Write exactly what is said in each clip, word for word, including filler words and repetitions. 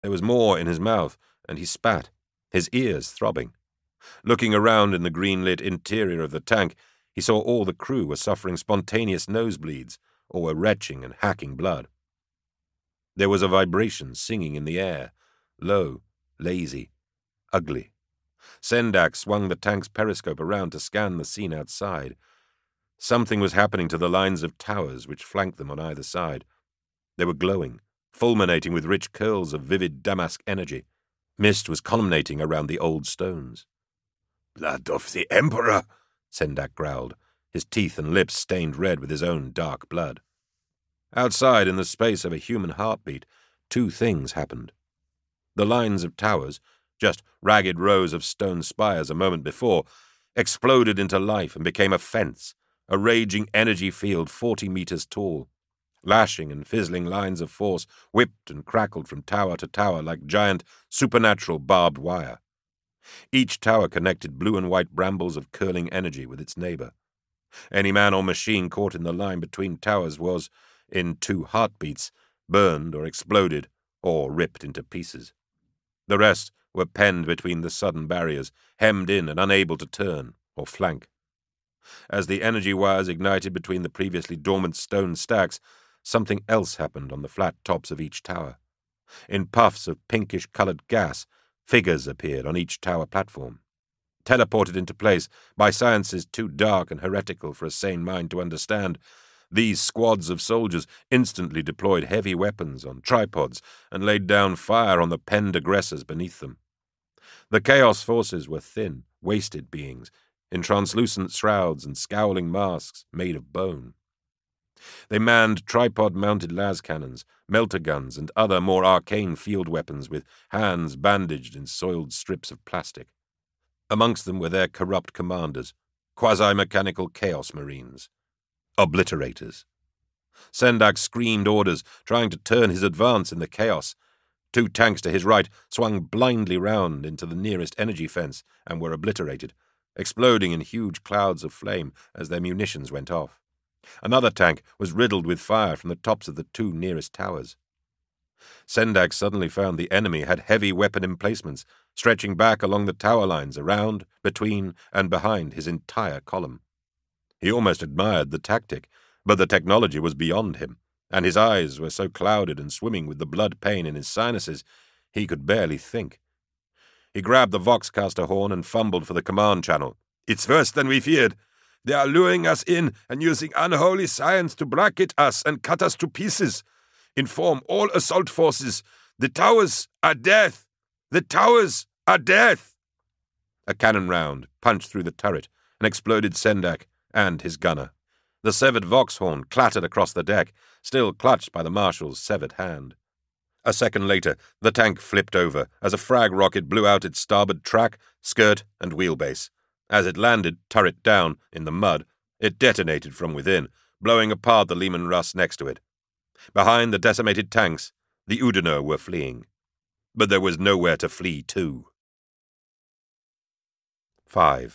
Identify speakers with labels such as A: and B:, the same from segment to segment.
A: There was more in his mouth, and he spat, his ears throbbing. Looking around in the green-lit interior of the tank, he saw all the crew were suffering spontaneous nosebleeds or were retching and hacking blood. There was a vibration singing in the air, low, lazy, ugly. Sendak swung the tank's periscope around to scan the scene outside. Something was happening to the lines of towers which flanked them on either side. They were glowing, fulminating with rich curls of vivid damask energy. Mist was columnating around the old stones.
B: "Blood of the Emperor,"
A: Sendak growled, his teeth and lips stained red with his own dark blood. Outside, in the space of a human heartbeat, two things happened. The lines of towers, just ragged rows of stone spires a moment before, exploded into life and became a fence, a raging energy field forty meters tall. Lashing and fizzling lines of force whipped and crackled from tower to tower like giant, supernatural barbed wire. Each tower connected blue and white brambles of curling energy with its neighbor. Any man or machine caught in the line between towers was, in two heartbeats, burned or exploded or ripped into pieces. The rest were penned between the sudden barriers, hemmed in and unable to turn or flank. As the energy wires ignited between the previously dormant stone stacks, something else happened on the flat tops of each tower. In puffs of pinkish-colored gas, figures appeared on each tower platform. Teleported into place by sciences too dark and heretical for a sane mind to understand, these squads of soldiers instantly deployed heavy weapons on tripods and laid down fire on the penned aggressors beneath them. The Chaos forces were thin, wasted beings, in translucent shrouds and scowling masks made of bone. They manned tripod-mounted las cannons, melter guns, and other more arcane field weapons with hands bandaged in soiled strips of plastic. Amongst them were their corrupt commanders, quasi-mechanical Chaos Marines. Obliterators. Sendak screamed orders, trying to turn his advance in the chaos. Two tanks to his right swung blindly round into the nearest energy fence and were obliterated, exploding in huge clouds of flame as their munitions went off. Another tank was riddled with fire from the tops of the two nearest towers. Sendak suddenly found the enemy had heavy weapon emplacements, stretching back along the tower lines around, between, and behind his entire column. He almost admired the tactic, but the technology was beyond him, and his eyes were so clouded and swimming with the blood pain in his sinuses, he could barely think. He grabbed the Voxcaster horn and fumbled for the command channel.
B: "It's worse than we feared. They are luring us in and using unholy science to bracket us and cut us to pieces. Inform all assault forces. The towers are death. The towers are death."
A: A cannon round punched through the turret and exploded Sendak and his gunner. The severed Vox horn clattered across the deck, still clutched by the marshal's severed hand. A second later, the tank flipped over as a frag rocket blew out its starboard track, skirt, and wheelbase. As it landed, turret down, in the mud, it detonated from within, blowing apart the Leman Russ next to it. Behind the decimated tanks, the Udiner were fleeing. But there was nowhere to flee to. Five.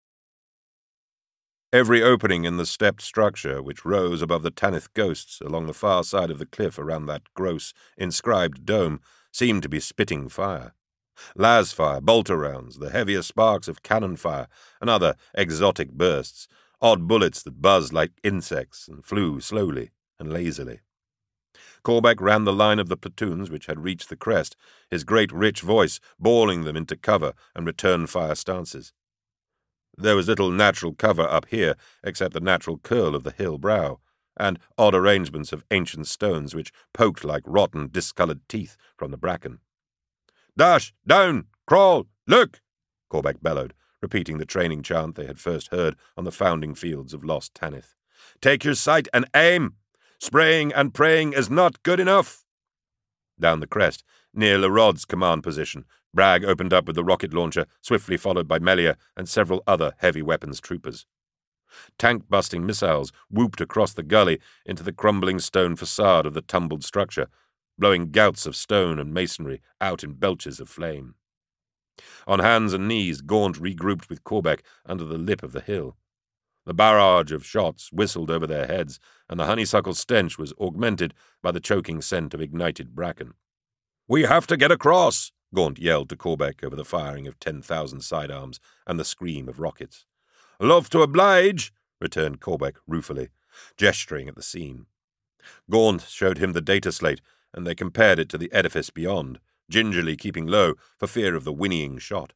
A: Every opening in the stepped structure which rose above the Tanith ghosts along the far side of the cliff around that gross, inscribed dome seemed to be spitting fire. Las fire, bolter rounds, the heavier sparks of cannon fire, and other exotic bursts, odd bullets that buzzed like insects and flew slowly and lazily. Corbeck ran the line of the platoons which had reached the crest, his great rich voice bawling them into cover and return fire stances. There was little natural cover up here except the natural curl of the hill brow, and odd arrangements of ancient stones which poked like rotten, discoloured teeth from the bracken. "Dash! Down! Crawl! Look!" Corbeck bellowed, repeating the training chant they had first heard on the founding fields of lost Tanith. "Take your sight and aim! Spraying and praying is not good enough!" Down the crest, near Lerod's command position, Bragg opened up with the rocket launcher, swiftly followed by Melia and several other heavy weapons troopers. Tank-busting missiles whooped across the gully into the crumbling stone facade of the tumbled structure, blowing gouts of stone and masonry out in belches of flame. On hands and knees, Gaunt regrouped with Corbeck under the lip of the hill. The barrage of shots whistled over their heads, and the honeysuckle stench was augmented by the choking scent of ignited bracken. We have to get across, Gaunt yelled to Corbeck over the firing of ten thousand sidearms and the scream of rockets. Love to oblige, returned Corbeck ruefully, gesturing at the scene. Gaunt showed him the data slate, and they compared it to the edifice beyond, gingerly keeping low for fear of the whinnying shot.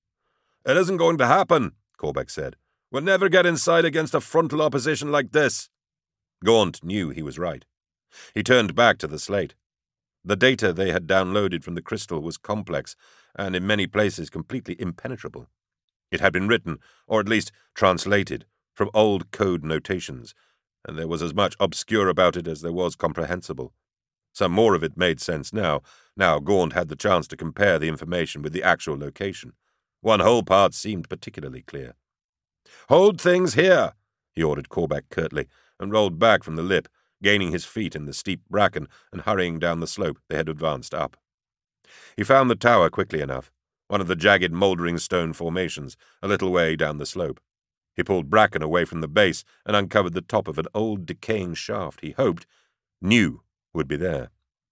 A: It isn't going to happen, Corbeck said. We'll never get inside against a frontal opposition like this. Gaunt knew he was right. He turned back to the slate. The data they had downloaded from the crystal was complex and in many places completely impenetrable. It had been written, or at least translated, from old code notations, and there was as much obscure about it as there was comprehensible. Some more of it made sense now. Now Gaunt had the chance to compare the information with the actual location. One whole part seemed particularly clear. Hold things here, he ordered Corbeck curtly, and rolled back from the lip, gaining his feet in the steep bracken and hurrying down the slope they had advanced up. He found the tower quickly enough, one of the jagged mouldering stone formations, a little way down the slope. He pulled bracken away from the base and uncovered the top of an old decaying shaft he hoped, knew, would be there.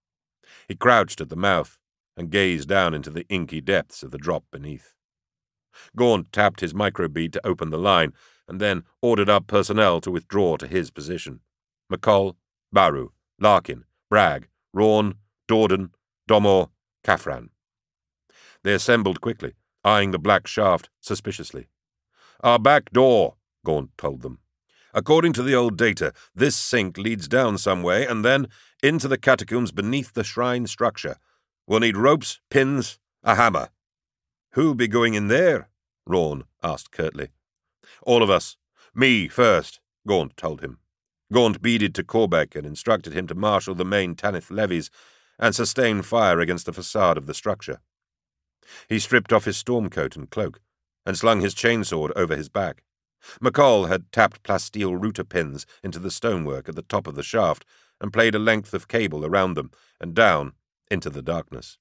A: He crouched at the mouth and gazed down into the inky depths of the drop beneath. Gaunt tapped his microbead to open the line, and then ordered up personnel to withdraw to his position. McCall, Baru, Larkin, Bragg, Rawn, Dorden, Domor, Kaffran. They assembled quickly, eyeing the black shaft suspiciously. Our back door, Gaunt told them. According to the old data, this sink leads down some way and then into the catacombs beneath the shrine structure. We'll need ropes, pins, a hammer. Who'll be going in there? Rawn asked curtly. All of us. Me first, Gaunt told him. Gaunt beaded to Corbeck and instructed him to marshal the main Tanith levies and sustain fire against the facade of the structure. He stripped off his stormcoat and cloak and slung his chainsword over his back. McCall had tapped plasteel router pins into the stonework at the top of the shaft and played a length of cable around them and down into the darkness.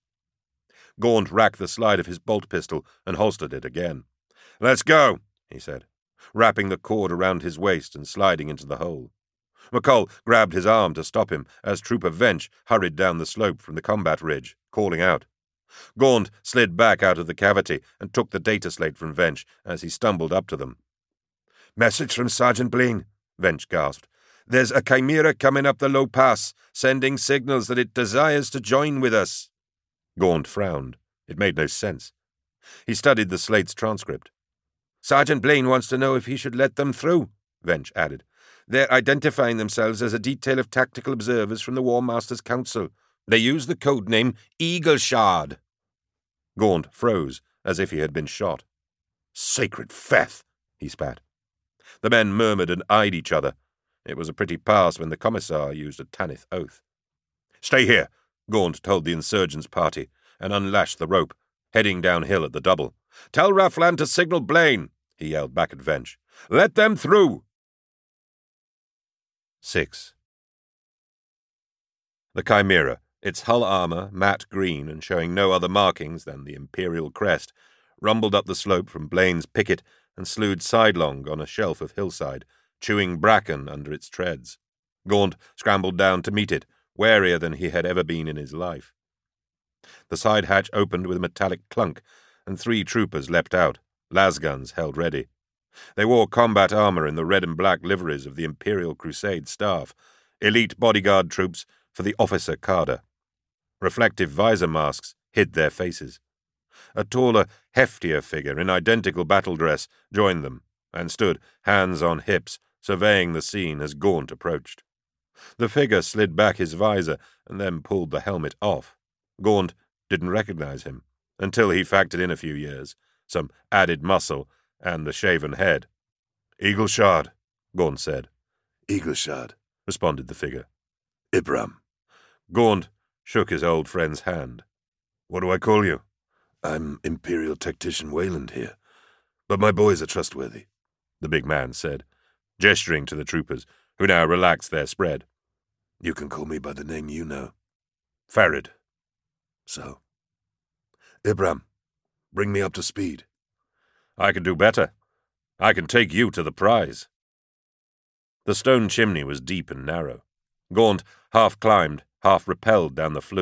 A: Gaunt racked the slide of his bolt pistol and holstered it again. Let's go, he said, wrapping the cord around his waist and sliding into the hole. McCall grabbed his arm to stop him as Trooper Vench hurried down the slope from the combat ridge, calling out. Gaunt slid back out of the cavity and took the data slate from Vench as he stumbled up to them. Message from Sergeant Blaine, Vench gasped. There's a chimera coming up the low pass, sending signals that it desires to join with us. Gaunt frowned. It made no sense. He studied the slate's transcript. Sergeant Blaine wants to know if he should let them through, Vench added. They're identifying themselves as a detail of tactical observers from the War Master's Council. They use the code name Eagleshard. Gaunt froze, as if he had been shot. Sacred Feth, he spat. The men murmured and eyed each other. It was a pretty pass when the Commissar used a Tanith oath. Stay here, Gaunt told the insurgents' party, and unlashed the rope, heading downhill at the double. Tell Rafflan to signal Blaine, he yelled back at Vench. Let them through! Six. The Chimera, its hull armour matte green and showing no other markings than the Imperial crest, rumbled up the slope from Blaine's picket and slewed sidelong on a shelf of hillside, chewing bracken under its treads. Gaunt scrambled down to meet it, warier than he had ever been in his life. The side hatch opened with a metallic clunk, and three troopers leapt out, lasguns held ready. They wore combat armour in the red and black liveries of the Imperial Crusade staff, elite bodyguard troops for the officer cadre. Reflective visor masks hid their faces. A taller, heftier figure in identical battle dress joined them, and stood, hands on hips, surveying the scene as Gaunt approached. The figure slid back his visor and then pulled the helmet off. Gaunt didn't recognize him, until he factored in a few years, some added muscle, and the shaven head. Eagleshard, Gaunt said.
B: Eagleshard,
A: responded the figure.
B: Ibram.
A: Gaunt shook his old friend's hand. What do I call you?
B: I'm Imperial Tactician Wayland here, but my boys are trustworthy, the big man said, gesturing to the troopers, who now relaxed their spread. You can call me by the name you know.
A: Farid.
B: So. Ibram, bring me up to speed.
A: I can do better. I can take you to the prize. The stone chimney was deep and narrow. Gaunt half climbed, half rappelled down the flue,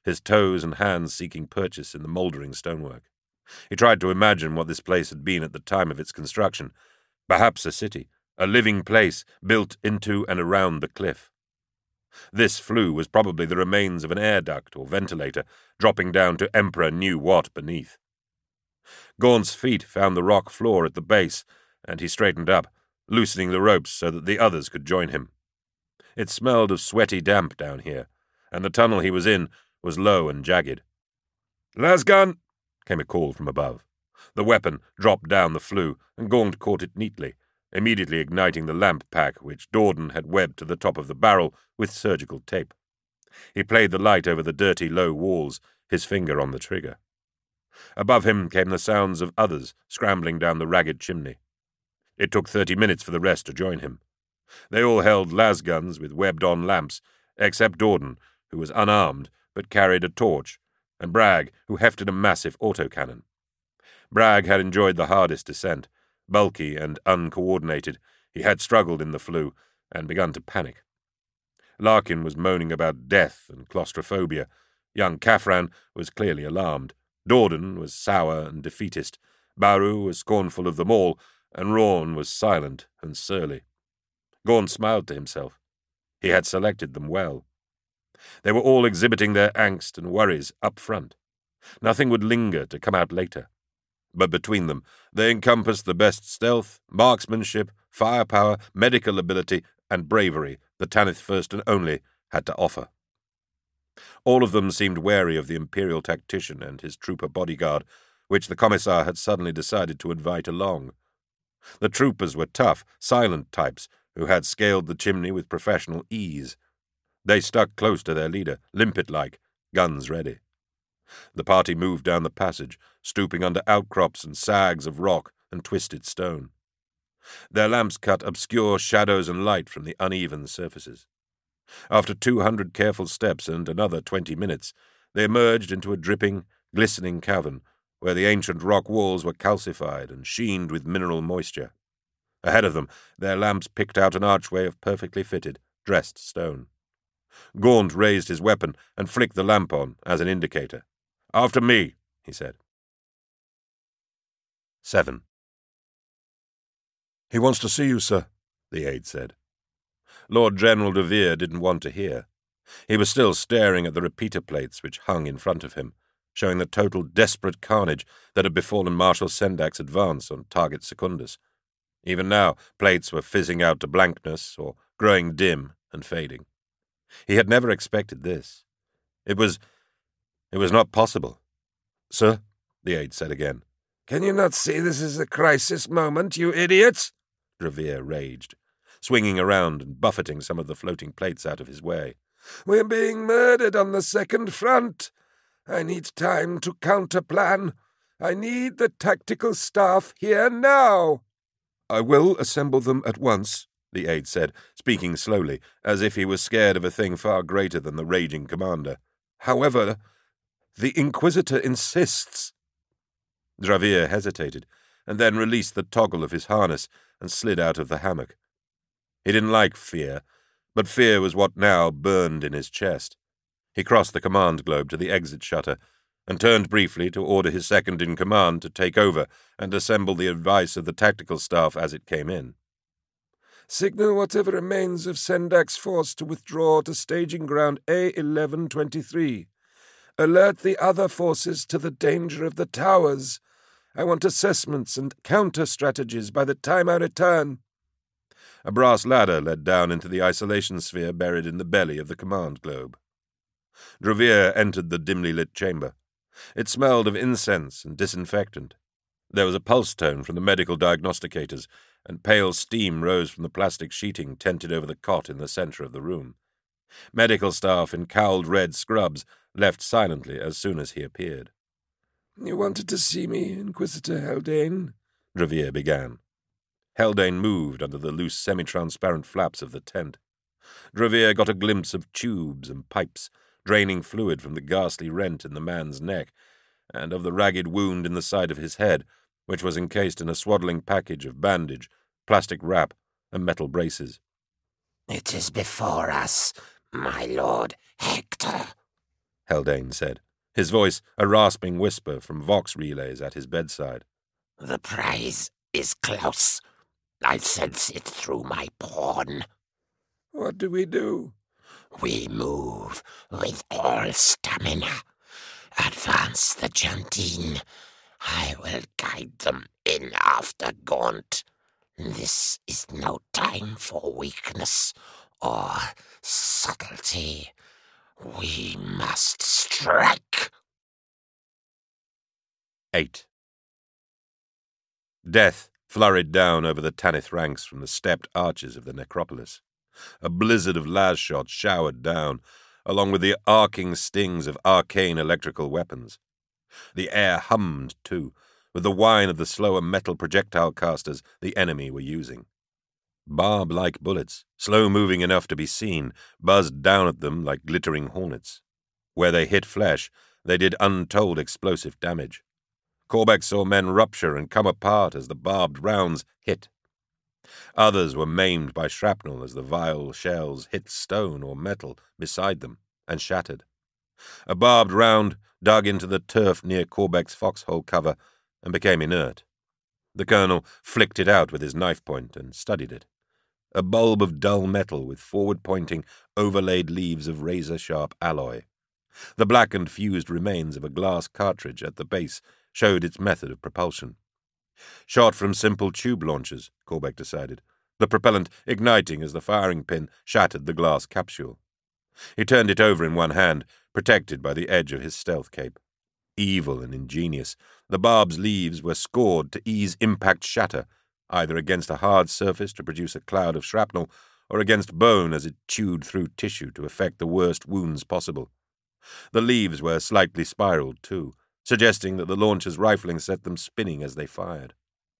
A: his toes and hands seeking purchase in the mouldering stonework. He tried to imagine what this place had been at the time of its construction. Perhaps a city, a living place built into and around the cliff. This flue was probably the remains of an air duct or ventilator, dropping down to Emperor knew what beneath. Gaunt's feet found the rock floor at the base, and he straightened up, loosening the ropes so that the others could join him. It smelled of sweaty damp down here, and the tunnel he was in was low and jagged.
B: "Lasgun!"
A: came a call from above. The weapon dropped down the flue, and Gaunt caught it neatly, immediately igniting the lamp pack which Dorden had webbed to the top of the barrel with surgical tape. He played the light over the dirty low walls, his finger on the trigger. Above him came the sounds of others scrambling down the ragged chimney. It took thirty minutes for the rest to join him. They all held lasguns with webbed-on lamps, except Dorden, who was unarmed but carried a torch, and Bragg, who hefted a massive autocannon. Bragg had enjoyed the hardest descent. Bulky and uncoordinated, he had struggled in the flue and begun to panic. Larkin was moaning about death and claustrophobia. Young Kaffran was clearly alarmed. Dorden was sour and defeatist. Baru was scornful of them all, and Rawn was silent and surly. Gaunt smiled to himself. He had selected them well. They were all exhibiting their angst and worries up front. Nothing would linger to come out later. But between them, they encompassed the best stealth, marksmanship, firepower, medical ability, and bravery the Tanith First and Only had to offer. All of them seemed wary of the Imperial tactician and his trooper bodyguard, which the Commissar had suddenly decided to invite along. The troopers were tough, silent types who had scaled the chimney with professional ease. They stuck close to their leader, limpet-like, guns ready. The party moved down the passage, stooping under outcrops and sags of rock and twisted stone. Their lamps cut obscure shadows and light from the uneven surfaces. After two hundred careful steps and another twenty minutes, they emerged into a dripping, glistening cavern where the ancient rock walls were calcified and sheened with mineral moisture. Ahead of them, their lamps picked out an archway of perfectly fitted, dressed stone. Gaunt raised his weapon and flicked the lamp on as an indicator. "After me," he said. Seven.
B: "He wants to see you, sir," the aide said.
A: Lord General de Vere didn't want to hear. He was still staring at the repeater plates which hung in front of him, showing the total desperate carnage that had befallen Marshal Sendak's advance on Target Secundus. Even now, plates were fizzing out to blankness or growing dim and fading. He had never expected this. It was... it was not possible.
B: "Sir,"
A: the aide said again.
B: "Can you not see this is a crisis moment, you idiots?"
A: de Vere raged, swinging around and buffeting some of the floating plates out of his way.
B: "We're being murdered on the second front. I need time to counterplan. I need the tactical staff here now."
A: "I will assemble them at once," the aide said, speaking slowly, as if he was scared of a thing far greater than the raging commander. "However, the Inquisitor insists." de Vere hesitated, and then released the toggle of his harness and slid out of the hammock. He didn't like fear, but fear was what now burned in his chest. He crossed the command globe to the exit shutter and turned briefly to order his second-in-command to take over and assemble the advice of the tactical staff as it came in.
B: "Signal whatever remains of Sendak's force to withdraw to staging ground A eleven twenty-three. Alert the other forces to the danger of the towers. I want assessments and counter-strategies by the time I return."
A: A brass ladder led down into the isolation sphere buried in the belly of the command globe. de Vere entered the dimly lit chamber. It smelled of incense and disinfectant. There was a pulse tone from the medical diagnosticators, and pale steam rose from the plastic sheeting tented over the cot in the center of the room. Medical staff in cowled red scrubs left silently as soon as he appeared.
B: "You wanted to see me, Inquisitor Haldane?"
A: de Vere began. Haldane moved under the loose semi-transparent flaps of the tent. de Vere got a glimpse of tubes and pipes, draining fluid from the ghastly rent in the man's neck, and of the ragged wound in the side of his head, which was encased in a swaddling package of bandage, plastic wrap, and metal braces.
C: "It is before us, my lord Hector,"
A: Haldane said, his voice a rasping whisper from Vox relays at his bedside.
C: The prize is close. I sense it through my pawn.
B: What do we do?
C: We move with all stamina. Advance the Jantine. I will guide them in after Gaunt. This is no time for weakness or subtlety. We must strike.
A: Eight. Death flurried down over the Tanith ranks from the stepped arches of the necropolis. A blizzard of las shots showered down, along with the arcing stings of arcane electrical weapons. The air hummed, too, with the whine of the slower metal projectile casters the enemy were using. Barb-like bullets, slow-moving enough to be seen, buzzed down at them like glittering hornets. Where they hit flesh, they did untold explosive damage. Korbeck saw men rupture and come apart as the barbed rounds hit. Others were maimed by shrapnel as the vile shells hit stone or metal beside them and shattered. A barbed round dug into the turf near Korbeck's foxhole cover and became inert. The colonel flicked it out with his knife point and studied it. A bulb of dull metal with forward-pointing, overlaid leaves of razor-sharp alloy. The blackened fused remains of a glass cartridge at the base showed its method of propulsion. Shot from simple tube launchers, Korbeck decided, the propellant igniting as the firing pin shattered the glass capsule. He turned it over in one hand, protected by the edge of his stealth cape. Evil and ingenious, the barb's leaves were scored to ease impact shatter, either against a hard surface to produce a cloud of shrapnel, or against bone as it chewed through tissue to effect the worst wounds possible. The leaves were slightly spiraled, too, suggesting that the launcher's rifling set them spinning as they fired.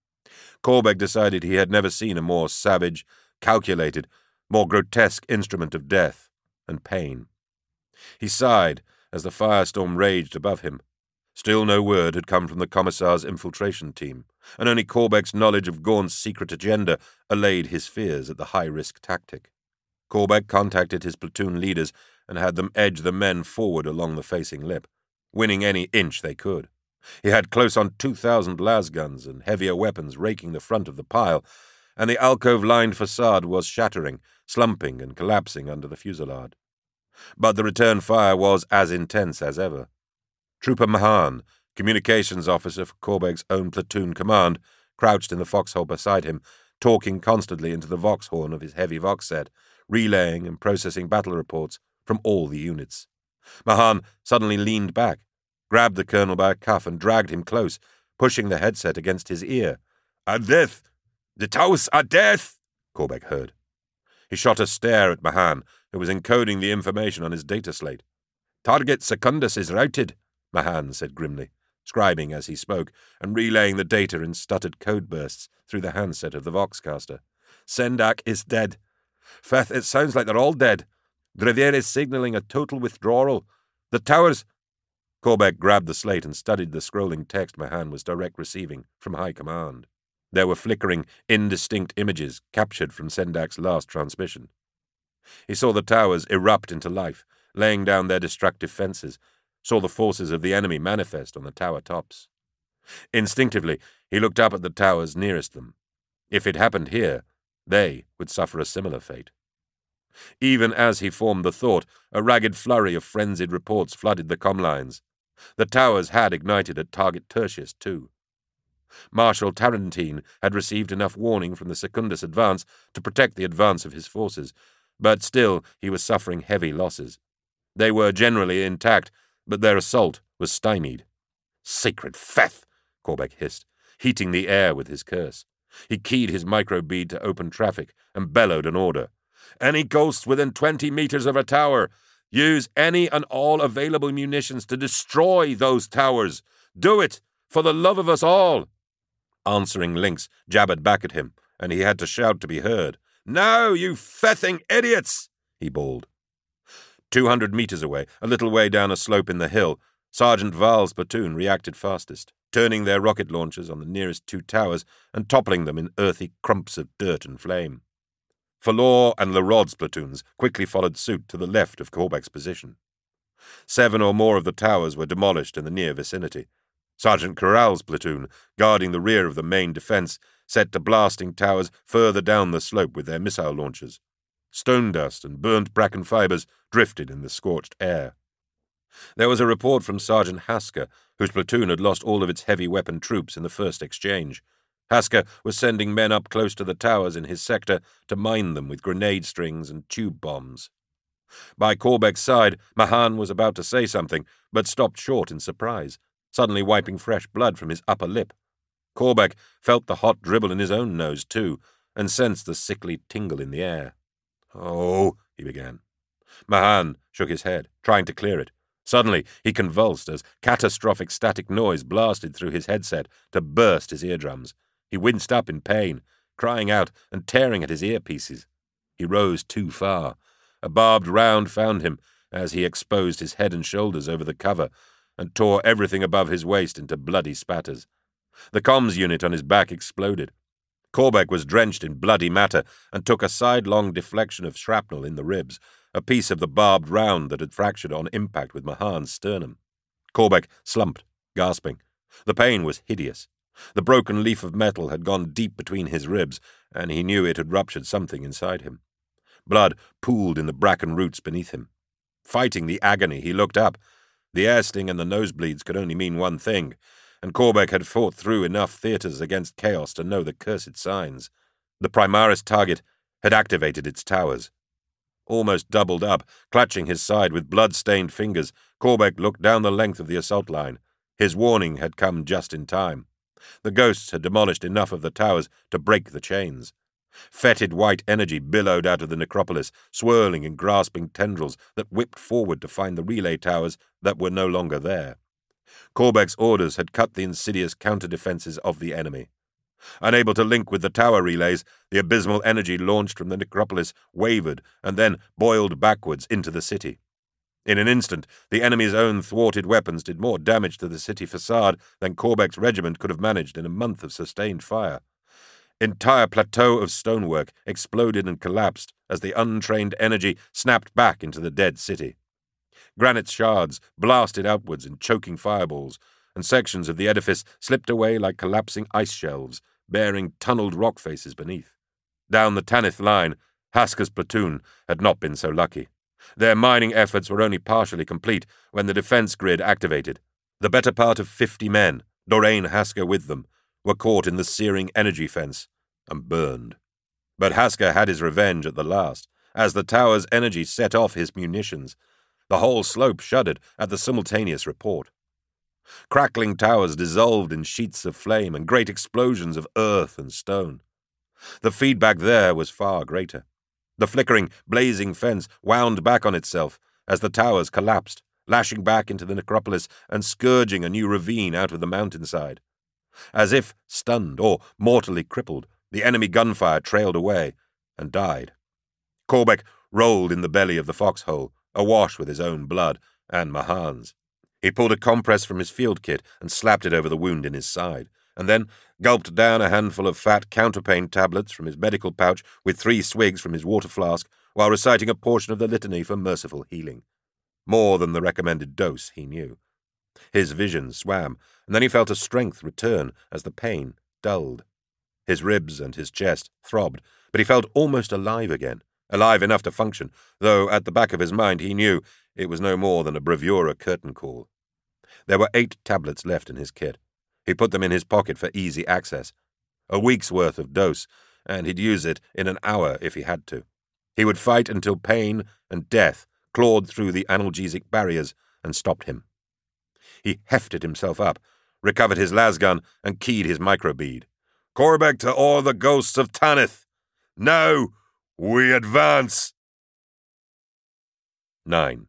A: Korbeck decided he had never seen a more savage, calculated, more grotesque instrument of death and pain. He sighed as the firestorm raged above him. Still no word had come from the Commissar's infiltration team, and only Korbeck's knowledge of Gaunt's secret agenda allayed his fears at the high-risk tactic. Korbeck contacted his platoon leaders and had them edge the men forward along the facing lip, winning any inch they could. He had close on two thousand lasguns and heavier weapons raking the front of the pile, and the alcove-lined facade was shattering, slumping and collapsing under the fusillade. But the return fire was as intense as ever. Trooper Mahan, communications officer for Korbeck's own platoon command, crouched in the foxhole beside him, talking constantly into the vox horn of his heavy vox set, relaying and processing battle reports from all the units. Mahan suddenly leaned back, grabbed the colonel by a cuff and dragged him close, pushing the headset against his ear.
B: "At death! The Taos are death!"
A: Korbeck heard. He shot a stare at Mahan, who was encoding the information on his data slate.
B: "Target Secundus is routed,"
A: Mahan said grimly, scribing as he spoke and relaying the data in stuttered code bursts through the handset of the Voxcaster.
B: "Sendak is dead. Feth, it sounds like they're all dead. Drevier is signaling a total withdrawal. The towers—"
A: Korbeck grabbed the slate and studied the scrolling text Mahan was direct receiving from High Command. There were flickering, indistinct images captured from Sendak's last transmission. He saw the towers erupt into life, laying down their destructive fences, saw the forces of the enemy manifest on the tower tops. Instinctively, he looked up at the towers nearest them. If it happened here, they would suffer a similar fate. Even as he formed the thought, a ragged flurry of frenzied reports flooded the comm lines. The towers had ignited at target Tertius, too. Marshal Tarantine had received enough warning from the Secundus advance to protect the advance of his forces, but still he was suffering heavy losses. They were generally intact, but their assault was stymied. "Sacred Feth!" Korbeck hissed, heating the air with his curse. He keyed his microbead to open traffic and bellowed an order.
B: "Any ghosts within twenty meters of a tower, use any and all available munitions to destroy those towers. Do it, for the love of us all!"
A: Answering links jabbered back at him, and he had to shout to be heard.
B: "Now, you fething idiots!"
A: he bawled. Two hundred meters away, a little way down a slope in the hill, Sergeant Val's platoon reacted fastest, turning their rocket launchers on the nearest two towers and toppling them in earthy crumps of dirt and flame. Falor and Lerod's platoons quickly followed suit to the left of Korbeck's position. Seven or more of the towers were demolished in the near vicinity. Sergeant Corral's platoon, guarding the rear of the main defence, set to blasting towers further down the slope with their missile launchers. Stone dust and burnt bracken fibres drifted in the scorched air. There was a report from Sergeant Hasker, whose platoon had lost all of its heavy weapon troops in the first exchange. Hasker was sending men up close to the towers in his sector to mine them with grenade strings and tube bombs. By Corbeck's side, Mahan was about to say something, but stopped short in surprise, suddenly wiping fresh blood from his upper lip. Corbeck felt the hot dribble in his own nose, too, and sensed the sickly tingle in the air. "Oh," he began. Mahan shook his head, trying to clear it. Suddenly, he convulsed as catastrophic static noise blasted through his headset to burst his eardrums. He winced up in pain, crying out and tearing at his earpieces. He rose too far. A barbed round found him as he exposed his head and shoulders over the cover and tore everything above his waist into bloody spatters. The comms unit on his back exploded. Corbeck was drenched in bloody matter and took a sidelong deflection of shrapnel in the ribs, a piece of the barbed round that had fractured on impact with Mahan's sternum. Corbeck slumped, gasping. The pain was hideous. The broken leaf of metal had gone deep between his ribs, and he knew it had ruptured something inside him. Blood pooled in the bracken roots beneath him. Fighting the agony, he looked up. The air sting and the nosebleeds could only mean one thing, and Corbeck had fought through enough theatres against chaos to know the cursed signs. The Primaris target had activated its towers. Almost doubled up, clutching his side with blood-stained fingers, Corbeck looked down the length of the assault line. His warning had come just in time. The ghosts had demolished enough of the towers to break the chains. Fetid white energy billowed out of the necropolis, swirling in grasping tendrils that whipped forward to find the relay towers that were no longer there. Corbeck's orders had cut the insidious counter-defences of the enemy. Unable to link with the tower relays, the abysmal energy launched from the necropolis wavered and then boiled backwards into the city. In an instant, the enemy's own thwarted weapons did more damage to the city facade than Corbeck's regiment could have managed in a month of sustained fire. Entire plateau of stonework exploded and collapsed as the untrained energy snapped back into the dead city. Granite shards blasted outwards in choking fireballs, and sections of the edifice slipped away like collapsing ice shelves, bearing tunneled rock faces beneath. Down the Tanith line, Hasker's platoon had not been so lucky. Their mining efforts were only partially complete when the defense grid activated. The better part of fifty men, Dorraine Hasker with them, were caught in the searing energy fence and burned. But Hasker had his revenge at the last, as the tower's energy set off his munitions. The whole slope shuddered at the simultaneous report. Crackling towers dissolved in sheets of flame and great explosions of earth and stone. The feedback there was far greater. The flickering, blazing fence wound back on itself as the towers collapsed, lashing back into the necropolis and scourging a new ravine out of the mountainside. As if stunned or mortally crippled, the enemy gunfire trailed away and died. Corbeck rolled in the belly of the foxhole, awash with his own blood and Mahan's. He pulled a compress from his field kit and slapped it over the wound in his side, and then gulped down a handful of fat counterpain tablets from his medical pouch with three swigs from his water flask while reciting a portion of the litany for merciful healing. More than the recommended dose, he knew. His vision swam, and then he felt a strength return as the pain dulled. His ribs and his chest throbbed, but he felt almost alive again, alive enough to function, though at the back of his mind he knew it was no more than a bravura curtain call. There were eight tablets left in his kit. He put them in his pocket for easy access. A week's worth of dose, and he'd use it in an hour if he had to. He would fight until pain and death clawed through the analgesic barriers and stopped him. He hefted himself up, recovered his lasgun, and keyed his microbead. "Corbeck to all the ghosts of Tanith! Now we advance!" Nine.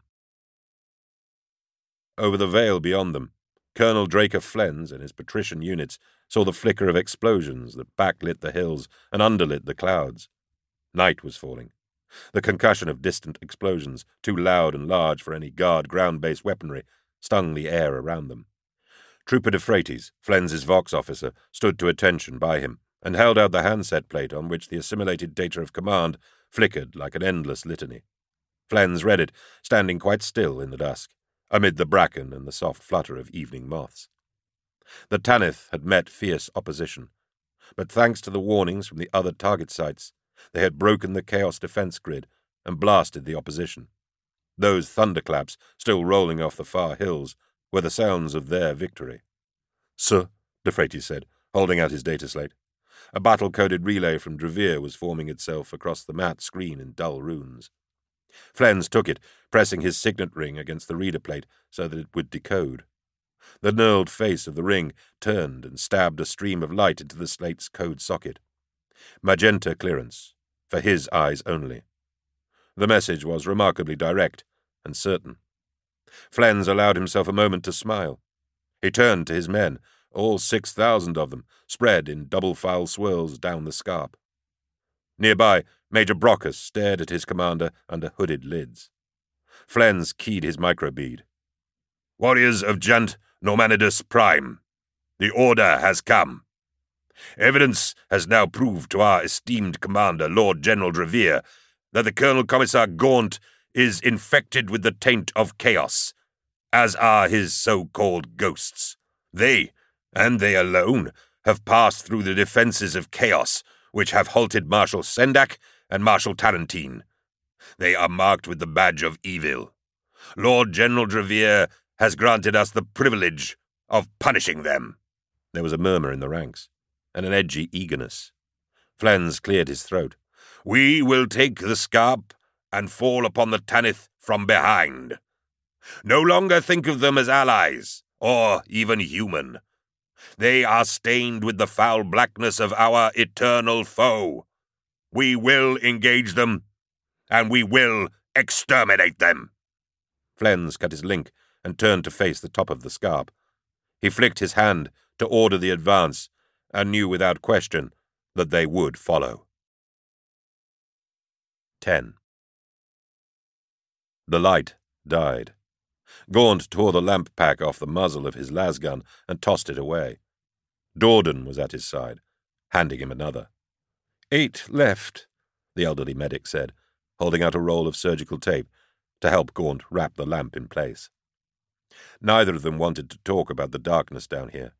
A: Over the vale beyond them, Colonel Draker Flens and his patrician units saw the flicker of explosions that backlit the hills and underlit the clouds. Night was falling. The concussion of distant explosions, too loud and large for any guard ground-based weaponry, stung the air around them. Trooper de Freites, Flens's Vox officer, stood to attention by him and held out the handset plate on which the assimilated data of command flickered like an endless litany. Flens read it, standing quite still in the dusk, amid the bracken and the soft flutter of evening moths. The Tanith had met fierce opposition, but thanks to the warnings from the other target sites, they had broken the Chaos defense grid and blasted the opposition. Those thunderclaps, still rolling off the far hills, were the sounds of their victory. "Sir," Defretis said, holding out his data slate. A battle-coded relay from Drevere was forming itself across the matte screen in dull runes. Flens took it, pressing his signet ring against the reader plate so that it would decode. The knurled face of the ring turned and stabbed a stream of light into the slate's code socket. Magenta clearance, for his eyes only. The message was remarkably direct and certain. Flens allowed himself a moment to smile. He turned to his men, all six thousand of them, spread in double-file swirls down the scarp. Nearby, Major Brockus stared at his commander under hooded lids. Flens keyed his microbead.
B: "Warriors of Jant Normanidus Prime, the order has come. Evidence has now proved to our esteemed commander, Lord General Drevere, that the Colonel Commissar Gaunt is infected with the taint of chaos, as are his so-called ghosts. They, and they alone, have passed through the defenses of chaos, which have halted Marshal Sendak and Marshal Tarantine. They are marked with the badge of evil. Lord General Drevere has granted us the privilege of punishing them."
A: There was a murmur in the ranks, and an edgy eagerness. Flens cleared his throat.
B: "We will take the Scarp and fall upon the Tanith from behind. No longer think of them as allies, or even human. They are stained with the foul blackness of our eternal foe. We will engage them, and we will exterminate them."
A: Flens cut his link and turned to face the top of the scarp. He flicked his hand to order the advance, and knew without question that they would follow. Ten. The light died. Gaunt tore the lamp pack off the muzzle of his lasgun and tossed it away. Dorden was at his side, handing him another. "Eight left," the elderly medic said, holding out a roll of surgical tape to help Gaunt wrap the lamp in place. Neither of them wanted to talk about the darkness down here.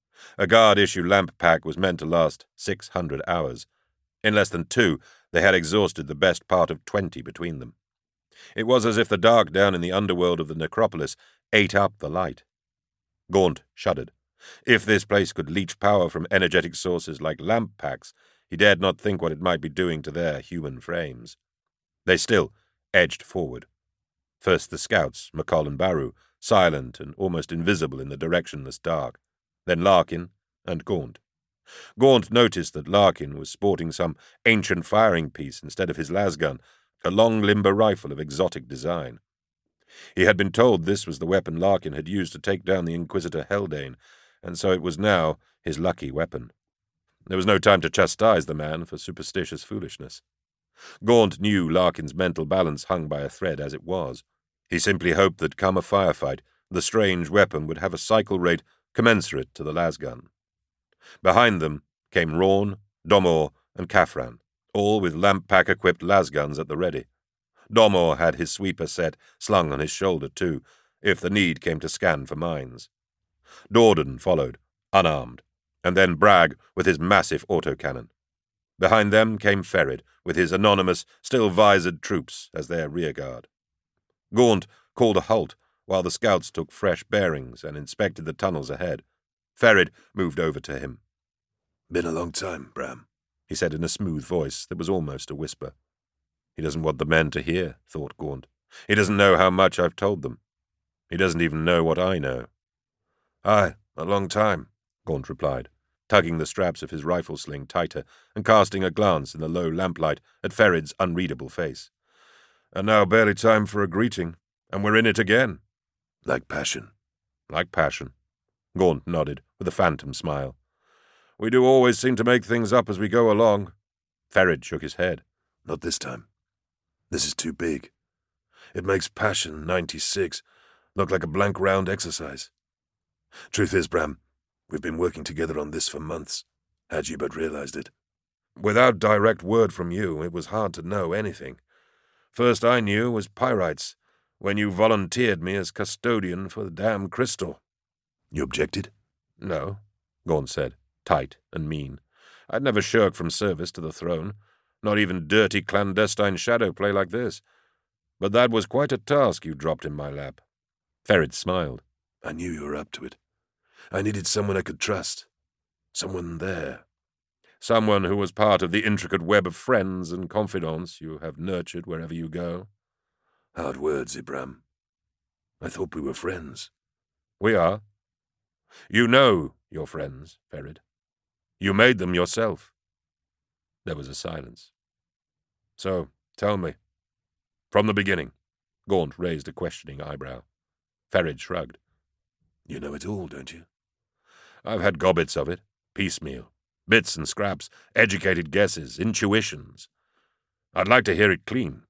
A: A guard-issue lamp pack was meant to last six hundred hours. In less than two, they had exhausted the best part of twenty between them. It was as if the dark down in the underworld of the necropolis ate up the light. Gaunt shuddered. If this place could leech power from energetic sources like lamp packs, he dared not think what it might be doing to their human frames. They still edged forward. First the scouts, McCall and Baru, silent and almost invisible in the directionless dark. Then Larkin and Gaunt. Gaunt noticed that Larkin was sporting some ancient firing piece instead of his lasgun, a long limber rifle of exotic design. He had been told this was the weapon Larkin had used to take down the Inquisitor Heldane, and so it was now his lucky weapon. There was no time to chastise the man for superstitious foolishness. Gaunt knew Larkin's mental balance hung by a thread as it was. He simply hoped that, come a firefight, the strange weapon would have a cycle rate commensurate to the lasgun. Behind them came Rawn, Domor, and Kafran, all with lamp-pack-equipped lasguns at the ready. Domor had his sweeper set slung on his shoulder, too, if the need came to scan for mines. Dorden followed, unarmed, and then Bragg with his massive autocannon. Behind them came Ferid, with his anonymous, still-visored troops as their rearguard. Gaunt called a halt, while the scouts took fresh bearings and inspected the tunnels ahead. Ferid moved over to him.
B: "Been a long time, Bram,"
A: he said in a smooth voice that was almost a whisper. He doesn't want the men to hear, thought Gaunt. He doesn't know how much I've told them. He doesn't even know what I know.
B: "Aye, a long time,"
A: Gaunt replied, tugging the straps of his rifle sling tighter and casting a glance in the low lamplight at Ferid's unreadable face. "And now barely time for a greeting, and we're in it again."
B: "Like passion."
A: "Like passion." Gaunt nodded, with a phantom smile. "We do always seem to make things up as we go along." Ferid shook his head.
B: "Not this time. This is too big. It makes Passion ninety-six look like a blank round exercise. Truth is, Bram, we've been working together on this for months, had you but realized it.
A: Without direct word from you, it was hard to know anything. First I knew was pyrites, when you volunteered me as custodian for the damn crystal."
B: "You objected?"
A: "No," Gaunt said, tight and mean. "I'd never shirk from service to the throne, not even dirty clandestine shadow play like this. But that was quite a task you dropped in my lap." Ferid smiled.
B: "I knew you were up to it. I needed someone I could trust. Someone there."
A: "Someone who was part of the intricate web of friends and confidants you have nurtured wherever you go."
B: "Hard words, Ibram. I thought we were friends."
A: "We are. You know your friends, Ferid. You made them yourself." There was a silence. "So, tell me. From the beginning." Gaunt raised a questioning eyebrow. Ferid shrugged.
B: "You know it all, don't you?"
A: "I've had gobbets of it, piecemeal. Bits and scraps, educated guesses, intuitions. I'd like to hear it clean."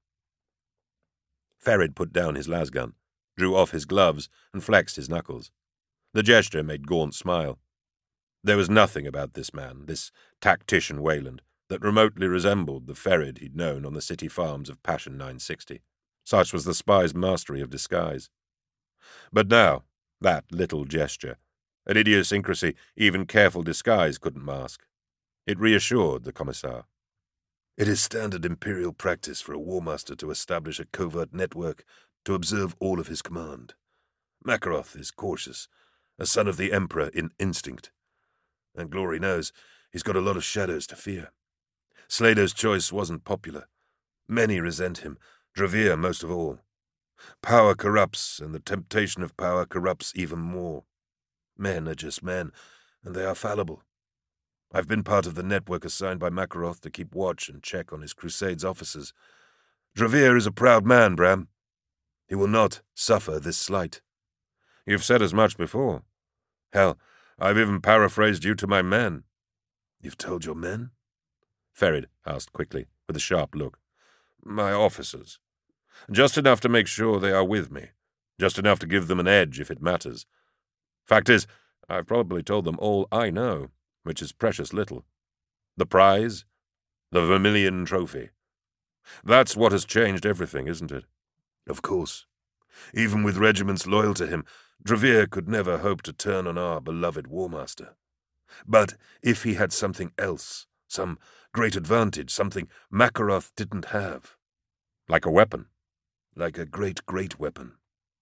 A: Ferid put down his lasgun, drew off his gloves, and flexed his knuckles. The gesture made Gaunt smile. There was nothing about this man, this tactician Wayland, that remotely resembled the Ferid he'd known on the city farms of Passion nine sixty. Such was the spy's mastery of disguise. But now, that little gesture, an idiosyncrasy even careful disguise couldn't mask. It reassured the Commissar.
B: "It is standard Imperial practice for a War Master to establish a covert network to observe all of his command. Makaroth is cautious, a son of the Emperor in instinct. And Glory knows he's got a lot of shadows to fear. Slado's choice wasn't popular. Many resent him, Dravir most of all. Power corrupts, and the temptation of power corrupts even more. Men are just men, and they are fallible. I've been part of the network assigned by Makaroth to keep watch and check on his Crusades officers. Dravir is a proud man, Bram. He will not suffer this slight."
A: "You've said as much before. Hell, I've even paraphrased you to my men."
B: "You've told your men?"
A: Ferid asked quickly, with a sharp look. "My officers. Just enough to make sure they are with me. Just enough to give them an edge if it matters. Fact is, I've probably told them all I know, which is precious little. The prize? The Vermilion Trophy. That's what has changed everything, isn't it?"
B: "Of course. Even with regiments loyal to him, Dravir could never hope to turn on our beloved War Master. But if he had something else, some great advantage, something Makaroth didn't have."
A: "Like a weapon?"
B: "Like a great, great weapon.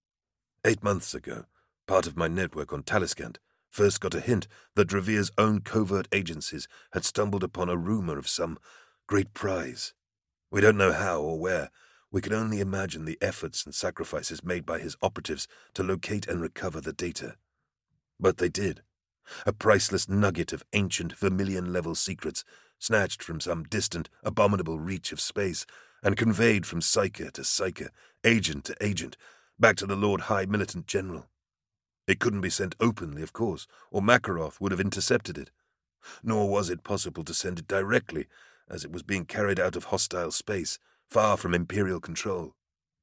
B: Eight months ago, part of my network on Taliskant first got a hint that Dravir's own covert agencies had stumbled upon a rumor of some great prize. We don't know how or where. We can only imagine the efforts and sacrifices made by his operatives to locate and recover the data. But they did. A priceless nugget of ancient Vermilion-level secrets, snatched from some distant, abominable reach of space, and conveyed from Psyker to Psyker, agent to agent, back to the Lord High Militant General. It couldn't be sent openly, of course, or Makaroth would have intercepted it. Nor was it possible to send it directly, as it was being carried out of hostile space, far from Imperial control.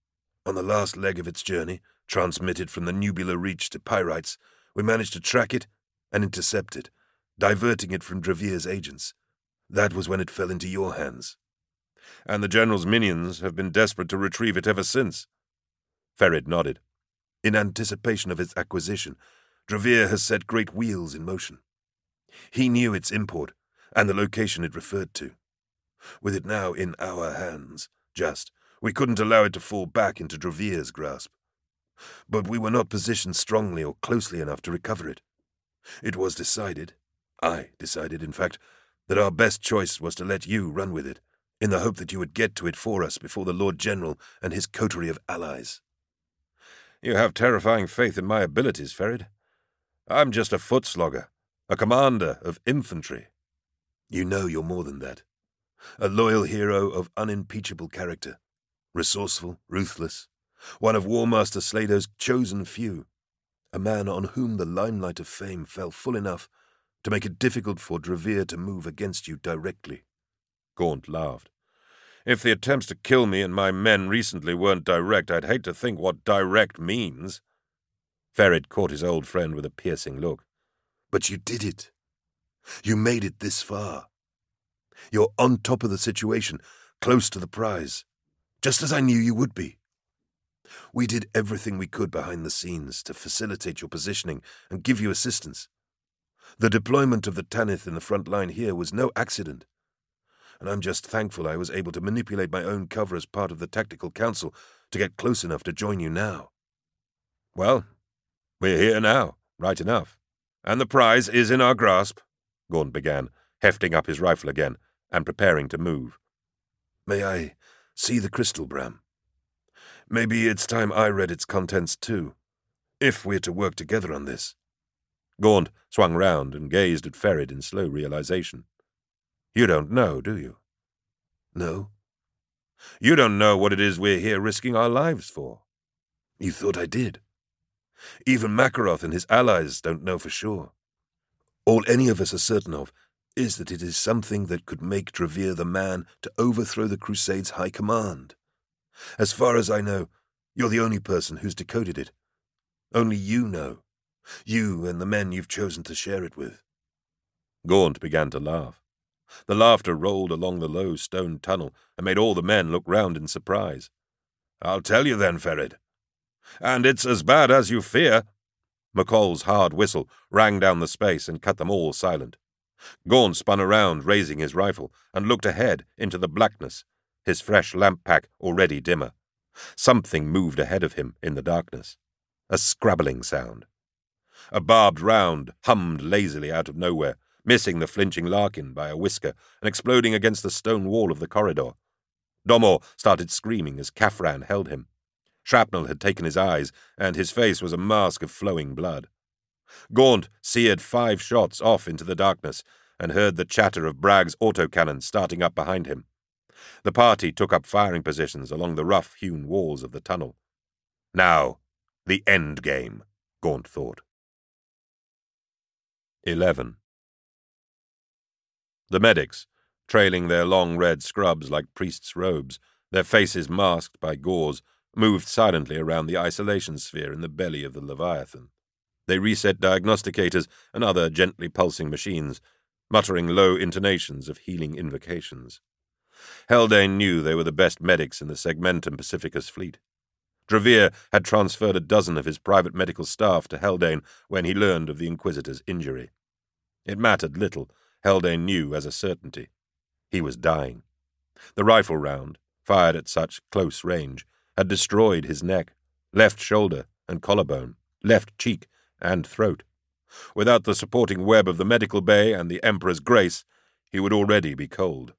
B: On the last leg of its journey, transmitted from the Nubular Reach to Pyrites, we managed to track it and intercept it, diverting it from Dravir's agents. That was when it fell into your hands."
A: "And the General's minions have been desperate to retrieve it ever since?" Ferid nodded.
B: "In anticipation of its acquisition, Dravir has set great wheels in motion. He knew its import and the location it referred to. With it now in our hands, just, we couldn't allow it to fall back into Dravir's grasp. But we were not positioned strongly or closely enough to recover it. It was decided, I decided, in fact, that our best choice was to let you run with it, in the hope that you would get to it for us before the Lord General and his coterie of allies."
A: "You have terrifying faith in my abilities, Ferid. I'm just a foot slogger, a commander of infantry."
B: "You know you're more than that. A loyal hero of unimpeachable character, resourceful, ruthless, one of War Master Slado's chosen few, a man on whom the limelight of fame fell full enough to make it difficult for Dravir to move against you directly."
A: Gaunt laughed. "If the attempts to kill me and my men recently weren't direct, I'd hate to think what direct means." Ferid caught his old friend with a piercing look.
B: "But you did it. You made it this far. You're on top of the situation, close to the prize, just as I knew you would be. We did everything we could behind the scenes to facilitate your positioning and give you assistance. The deployment of the Tanith in the front line here was no accident, and I'm just thankful I was able to manipulate my own cover as part of the Tactical Council to get close enough to join you now.
A: Well, we're here now, right enough. And the prize is in our grasp, Gaunt began, hefting up his rifle again and preparing to move.
B: May I see the crystal, Bram? Maybe it's time I read its contents too, if we're to work together on this.
A: Gaunt swung round and gazed at Ferid in slow realization. You don't know, do you?
B: No.
A: You don't know what it is we're here risking our lives for.
B: You thought I did. Even Makaroth and his allies don't know for sure. All any of us are certain of is that it is something that could make Dravir the man to overthrow the Crusade's high command. As far as I know, you're the only person who's decoded it. Only you know. You and the men you've chosen to share it with.
A: Gaunt began to laugh. The laughter rolled along the low stone tunnel and made all the men look round in surprise.
B: I'll tell you then, Ferid.
A: And it's as bad as you fear. McCall's hard whistle rang down the space and cut them all silent. Gaunt spun around, raising his rifle, and looked ahead into the blackness, his fresh lamp pack already dimmer. Something moved ahead of him in the darkness. A scrabbling sound. A barbed round hummed lazily out of nowhere, missing the flinching Larkin by a whisker and exploding against the stone wall of the corridor. Domor started screaming as Kafran held him. Shrapnel had taken his eyes, and his face was a mask of flowing blood. Gaunt seared five shots off into the darkness and heard the chatter of Bragg's autocannon starting up behind him. The party took up firing positions along the rough-hewn walls of the tunnel. Now, the end game, Gaunt thought. Eleven. The medics, trailing their long red scrubs like priests' robes, their faces masked by gauze, moved silently around the isolation sphere in the belly of the Leviathan. They reset diagnosticators and other gently pulsing machines, muttering low intonations of healing invocations. Haldane knew they were the best medics in the Segmentum Pacificus fleet. Dravir had transferred a dozen of his private medical staff to Haldane when he learned of the Inquisitor's injury. It mattered little, Haldane knew as a certainty. He was dying. The rifle round, fired at such close range, had destroyed his neck, left shoulder and collarbone, left cheek and throat. Without the supporting web of the medical bay and the Emperor's grace, he would already be cold.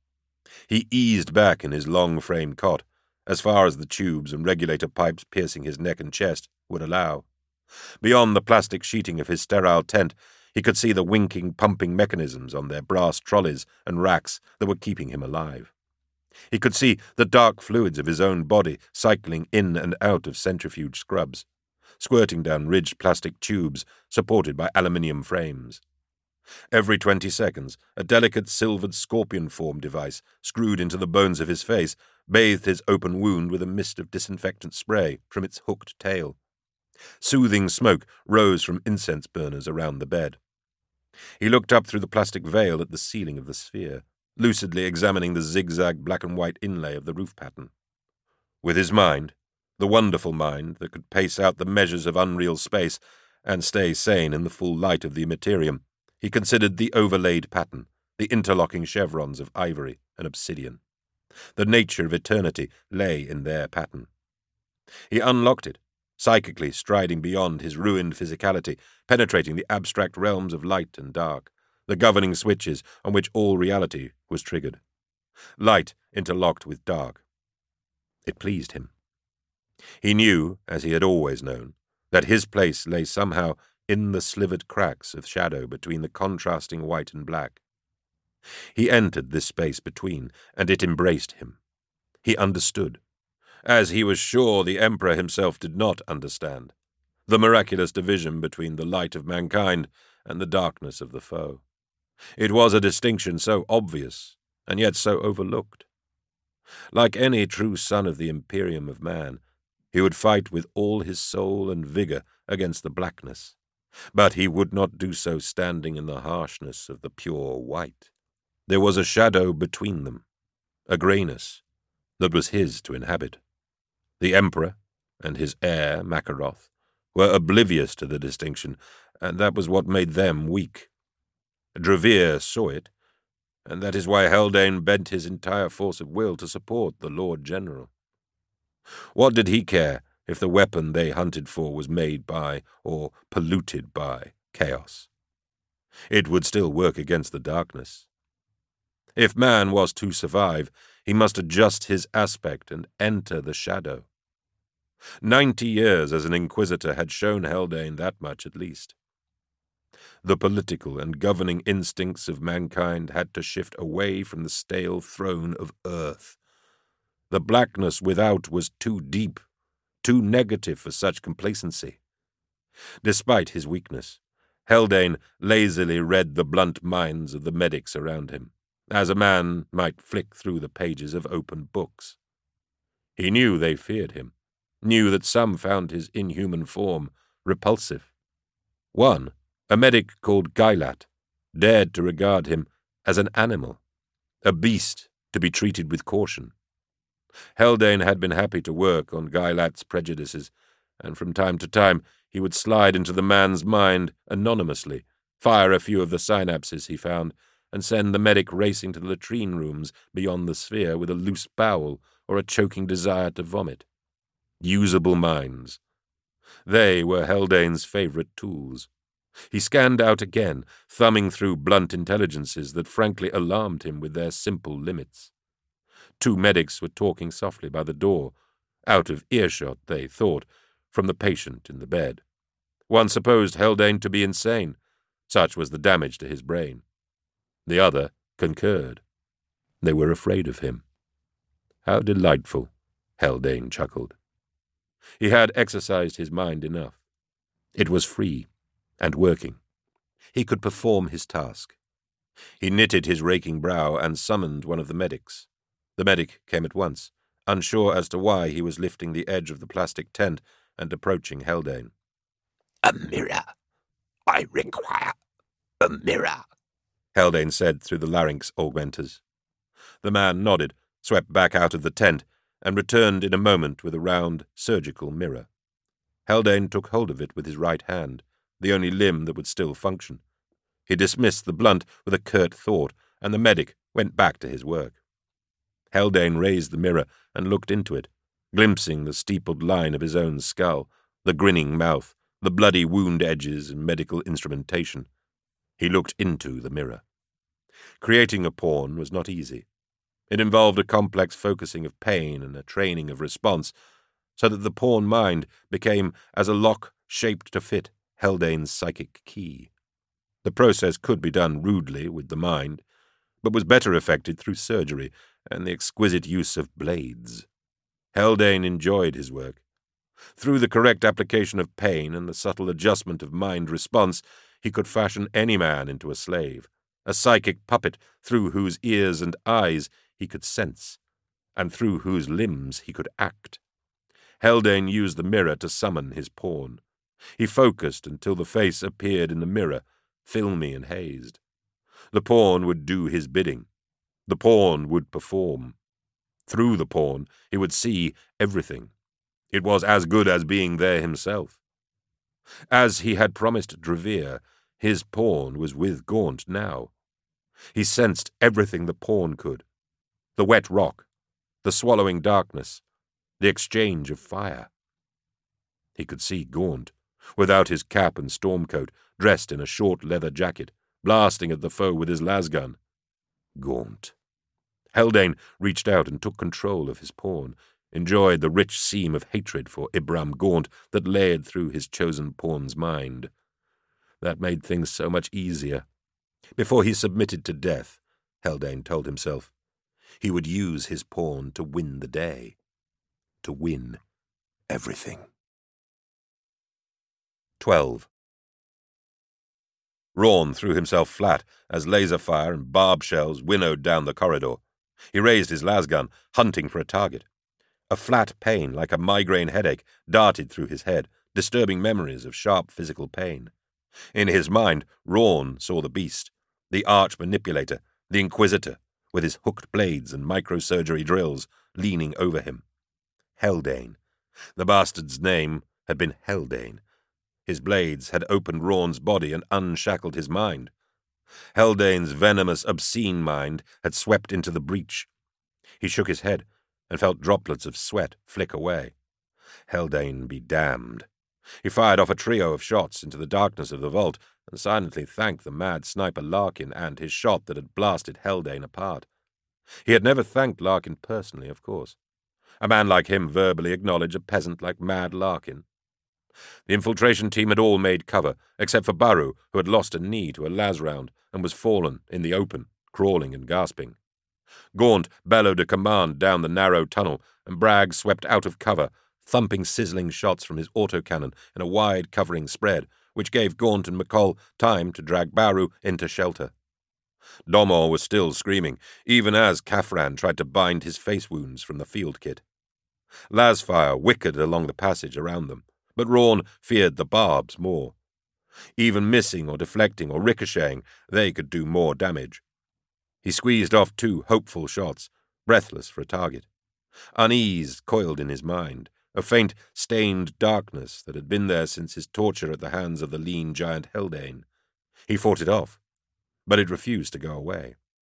A: He eased back in his long-framed cot, as far as the tubes and regulator pipes piercing his neck and chest would allow. Beyond the plastic sheeting of his sterile tent, he could see the winking, pumping mechanisms on their brass trolleys and racks that were keeping him alive. He could see the dark fluids of his own body cycling in and out of centrifuge scrubs, squirting down ridged plastic tubes supported by aluminium frames. Every twenty seconds, a delicate silvered scorpion-form device, screwed into the bones of his face, bathed his open wound with a mist of disinfectant spray from its hooked tail. Soothing smoke rose from incense burners around the bed. He looked up through the plastic veil at the ceiling of the sphere, lucidly examining the zigzag black-and-white inlay of the roof pattern. With his mind, the wonderful mind that could pace out the measures of unreal space and stay sane in the full light of the immaterium, he considered the overlaid pattern, the interlocking chevrons of ivory and obsidian. The nature of eternity lay in their pattern. He unlocked it, psychically striding beyond his ruined physicality, penetrating the abstract realms of light and dark, the governing switches on which all reality was triggered. Light interlocked with dark. It pleased him. He knew, as he had always known, that his place lay somehow in the slivered cracks of shadow between the contrasting white and black. He entered this space between, and it embraced him. He understood, as he was sure the Emperor himself did not understand, the miraculous division between the light of mankind and the darkness of the foe. It was a distinction so obvious, and yet so overlooked. Like any true son of the Imperium of man, he would fight with all his soul and vigor against the blackness, but he would not do so standing in the harshness of the pure white. There was a shadow between them, a greyness that was his to inhabit. The Emperor, and his heir, Makaroth, were oblivious to the distinction, and that was what made them weak. Dravir saw it, and that is why Haldane bent his entire force of will to support the Lord General. What did he care if the weapon they hunted for was made by, or polluted by, chaos? It would still work against the darkness. If man was to survive, he must adjust his aspect and enter the shadow. Ninety years as an inquisitor had shown Haldane that much at least. The political and governing instincts of mankind had to shift away from the stale throne of earth. The blackness without was too deep, too negative for such complacency. Despite his weakness, Haldane lazily read the blunt minds of the medics around him, as a man might flick through the pages of open books. He knew they feared him, knew that some found his inhuman form repulsive. One, a medic called Gailat, dared to regard him as an animal, a beast to be treated with caution. Haldane had been happy to work on Gailat's prejudices, and from time to time he would slide into the man's mind anonymously, fire a few of the synapses he found, and send the medic racing to the latrine rooms beyond the sphere with a loose bowel or a choking desire to vomit. Usable minds. They were Haldane's favorite tools. He scanned out again, thumbing through blunt intelligences that frankly alarmed him with their simple limits. Two medics were talking softly by the door, out of earshot, they thought, from the patient in the bed. One supposed Haldane to be insane. Such was the damage to his brain. The other concurred. They were afraid of him. How delightful, Haldane chuckled. He had exercised his mind enough. It was free and working. He could perform his task. He knitted his raking brow and summoned one of the medics. The medic came at once, unsure as to why he was lifting the edge of the plastic tent and approaching Haldane.
C: A mirror. I require a mirror,
A: Haldane said through the larynx augmenters. The man nodded, swept back out of the tent, and returned in a moment with a round, surgical mirror. Haldane took hold of it with his right hand, the only limb that would still function. He dismissed the blunt with a curt thought, and the medic went back to his work. Haldane raised the mirror and looked into it, glimpsing the steepled line of his own skull, the grinning mouth, the bloody wound edges and medical instrumentation. He looked into the mirror. Creating a pawn was not easy. It involved a complex focusing of pain and a training of response, so that the pawn mind became as a lock shaped to fit Haldane's psychic key. The process could be done rudely with the mind, but was better effected through surgery and the exquisite use of blades. Haldane enjoyed his work. Through the correct application of pain and the subtle adjustment of mind response, he could fashion any man into a slave, a psychic puppet through whose ears and eyes he could sense, and through whose limbs he could act. Haldane used the mirror to summon his pawn. He focused until the face appeared in the mirror, filmy and hazed. The pawn would do his bidding. The pawn would perform. Through the pawn, he would see everything. It was as good as being there himself. As he had promised Dravir, his pawn was with Gaunt now. He sensed everything the pawn could. The wet rock, the swallowing darkness, the exchange of fire. He could see Gaunt, without his cap and stormcoat, dressed in a short leather jacket, blasting at the foe with his lasgun. Gaunt. Haldane reached out and took control of his pawn, enjoyed the rich seam of hatred for Ibram Gaunt that layered through his chosen pawn's mind. That made things so much easier. Before he submitted to death, Haldane told himself, he would use his pawn to win the day. To win everything. Twelve. Rawn threw himself flat as laser fire and barb shells winnowed down the corridor. He raised his lasgun, hunting for a target. A flat pain, like a migraine headache, darted through his head, disturbing memories of sharp physical pain. In his mind, Rawn saw the beast, the arch-manipulator, the inquisitor, with his hooked blades and microsurgery drills, leaning over him. Haldane, The bastard's name had been Heldane. His blades had opened Rawn's body and unshackled his mind. Heldane's venomous, obscene mind had swept into the breach. He shook his head and felt droplets of sweat flick away. Heldane be damned. He fired off a trio of shots into the darkness of the vault and silently thanked the mad sniper Larkin and his shot that had blasted Heldane apart. He had never thanked Larkin personally, of course. A man like him verbally acknowledge a peasant like Mad Larkin. The infiltration team had all made cover, except for Baru, who had lost a knee to a las round and was fallen in the open, crawling and gasping. Gaunt bellowed a command down the narrow tunnel, and Bragg swept out of cover, thumping sizzling shots from his autocannon in a wide covering spread, which gave Gaunt and McCall time to drag Baru into shelter. Domor was still screaming, even as Kafran tried to bind his face wounds from the field kit. Lasfire wickered along the passage around them, but Rawn feared the barbs more. Even missing or deflecting or ricocheting, they could do more damage. He squeezed off two hopeful shots, breathless for a target. Unease coiled in his mind, a faint, stained darkness that had been there since his torture at the hands of the lean giant Heldane. He fought it off, but it refused to go away.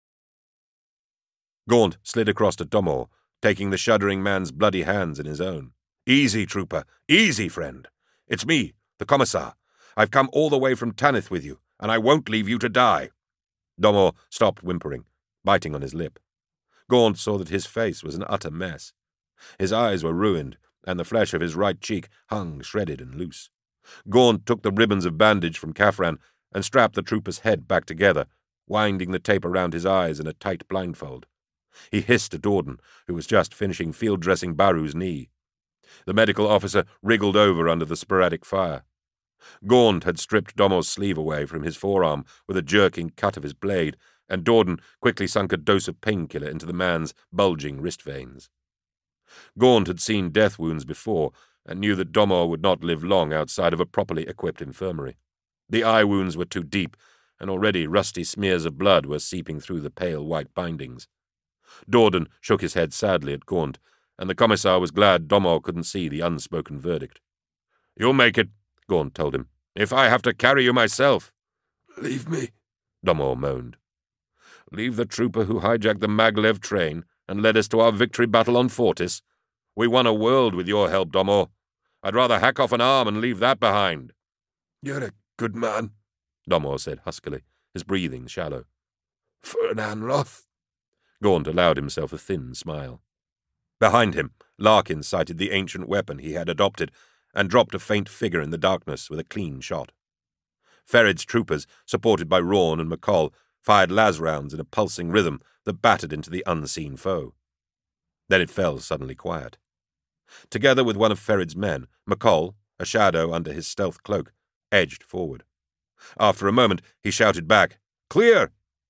A: Gaunt slid across to Domor, taking the shuddering man's bloody hands in his own. "Easy, trooper. Easy, friend. It's me, the Commissar. I've come all the way from Tanith with you, and I won't leave you to die." Domor stopped whimpering, biting on his lip. Gaunt saw that his face was an utter mess. His eyes were ruined, and the flesh of his right cheek hung shredded and loose. Gaunt took the ribbons of bandage from Kafran and strapped the trooper's head back together, winding the tape around his eyes in a tight blindfold. He hissed at Dorden, who was just finishing field-dressing Baru's knee. The medical officer wriggled over under the sporadic fire. Gaunt had stripped Domor's sleeve away from his forearm with a jerking cut of his blade, and Dorden quickly sunk a dose of painkiller into the man's bulging wrist veins. Gaunt had seen death wounds before, and knew that Domor would not live long outside of a properly equipped infirmary. The eye wounds were too deep, and already rusty smears of blood were seeping through the pale white bindings. Dorden shook his head sadly at Gaunt, and the Commissar was glad Domor couldn't see the unspoken verdict. "You'll make it," Gaunt told him, "if I have to carry you myself."
B: "Leave me,"
A: Domor moaned. "Leave the trooper who hijacked the Maglev train and led us to our victory battle on Fortis? We won a world with your help, Domor. I'd rather hack off an arm and leave that behind."
B: "You're a good man,"
A: Domor said huskily, his breathing shallow.
B: "For an Anroth."
A: Gaunt allowed himself a thin smile. Behind him, Larkin sighted the ancient weapon he had adopted and dropped a faint figure in the darkness with a clean shot. Ferid's troopers, supported by Rawn and McCall, fired las rounds in a pulsing rhythm that battered into the unseen foe. Then it fell suddenly quiet. Together with one of Ferid's men, McCall, a shadow under his stealth cloak, edged forward. After a moment, he shouted back, "Clear!"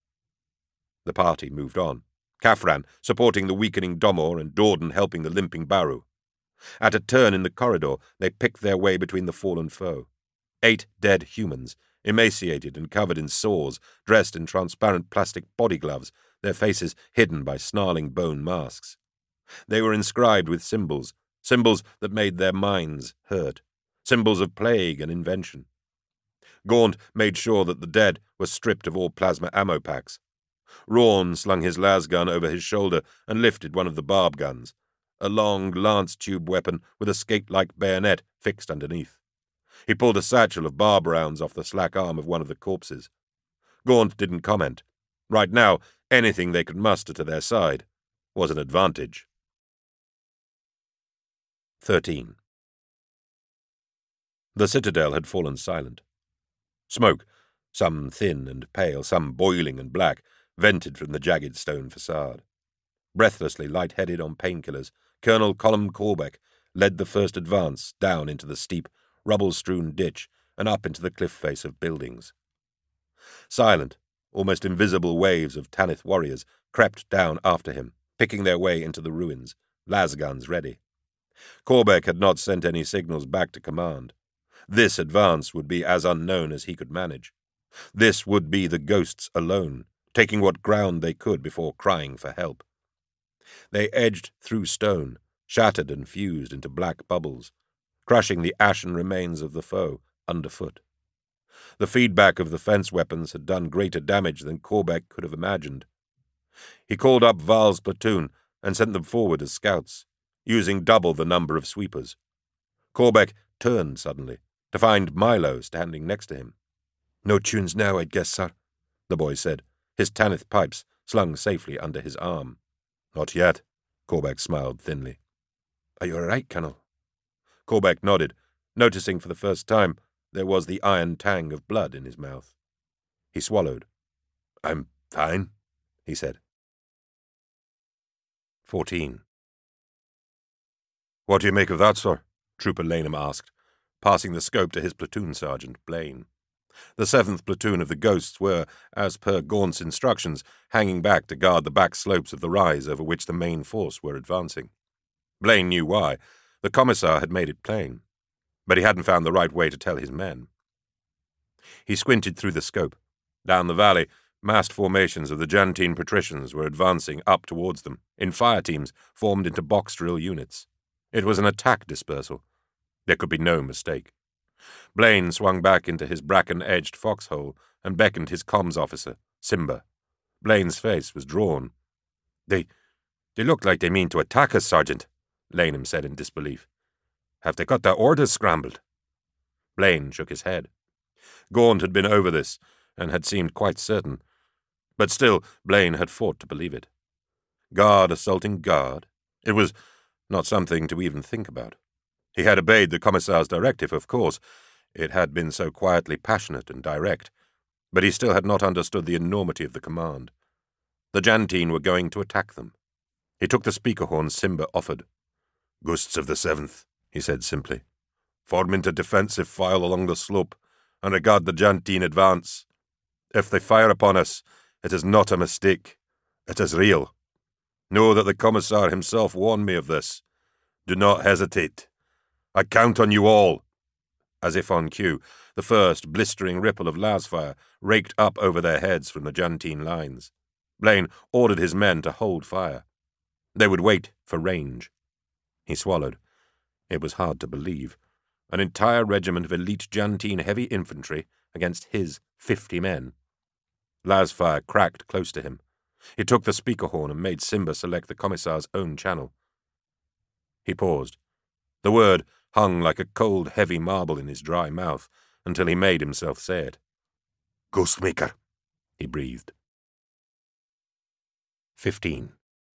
A: The party moved on, Kafran supporting the weakening Domor and Dorden helping the limping Baru. At a turn in the corridor, they picked their way between the fallen foe. Eight dead humans, emaciated and covered in sores, dressed in transparent plastic body gloves, their faces hidden by snarling bone masks. They were inscribed with symbols, symbols that made their minds hurt, symbols of plague and invention. Gaunt made sure that the dead were stripped of all plasma ammo packs. Rawn slung his las gun over his shoulder and lifted one of the barb guns, a long lance-tube weapon with a skate-like bayonet fixed underneath. He pulled a satchel of barb rounds off the slack arm of one of the corpses. Gaunt didn't comment. Right now, anything they could muster to their side was an advantage. Thirteen. The citadel had fallen silent. Smoke, some thin and pale, some boiling and black, vented from the jagged stone facade. Breathlessly light-headed on painkillers, Colonel Colm Corbeck led the first advance down into the steep, rubble-strewn ditch and up into the cliff face of buildings. Silent, almost invisible waves of Tanith warriors crept down after him, picking their way into the ruins, las guns ready. Corbeck had not sent any signals back to command. This advance would be as unknown as he could manage. This would be the ghosts alone, taking what ground they could before crying for help. They edged through stone, shattered and fused into black bubbles, crushing the ashen remains of the foe underfoot. The feedback of the fence weapons had done greater damage than Corbeck could have imagined. He called up Val's platoon and sent them forward as scouts, using double the number of sweepers. Corbeck turned suddenly, to find Milo standing next to him. "No tunes now, I'd guess, sir," the boy said, his Tanith pipes slung safely under his arm. "Not yet," Corbeck smiled thinly. "Are you all right, Colonel?" Corbeck nodded, noticing for the first time there was the iron tang of blood in his mouth. He swallowed. "I'm fine," he said. Fourteen. "What do you make of that, sir?" Trooper Laneham asked, passing the scope to his platoon sergeant, Blaine. The seventh platoon of the Ghosts were, as per Gaunt's instructions, hanging back to guard the back slopes of the rise over which the main force were advancing. Blaine knew why. The Commissar had made it plain. But he hadn't found the right way to tell his men. He squinted through the scope. Down the valley, massed formations of the Jantine patricians were advancing up towards them, in fire teams formed into box drill units. It was an attack dispersal. There could be no mistake. Blaine swung back into his bracken-edged foxhole and beckoned his comms officer, Simba. Blaine's face was drawn. They, they look like they mean to attack us, Sergeant," Laneham said in disbelief. "Have they got their orders scrambled?" Blaine shook his head. Gaunt had been over this, and had seemed quite certain. But still, Blaine had fought to believe it. Guard assaulting guard? It was not something to even think about. He had obeyed the Commissar's directive, of course. It had been so quietly passionate and direct. But he still had not understood the enormity of the command. The Jantine were going to attack them. He took the speaker horn Simba offered. "Ghosts of the Seventh," he said simply. "Form into defensive file along the slope, and regard the Jantine advance. If they fire upon us, it is not a mistake. It is real. Know that the Commissar himself warned me of this. Do not hesitate. I count on you all." As if on cue, the first blistering ripple of lasfire raked up over their heads from the Jantine lines. Blaine ordered his men to hold fire. They would wait for range. He swallowed. It was hard to believe. An entire regiment of elite Jantine heavy infantry against his fifty men. Lasfire cracked close to him. He took the speaker horn and made Simba select the Commissar's own channel. He paused. The word hung like a cold, heavy marble in his dry mouth until he made himself say it. "Ghostmaker," he breathed. Fifteen.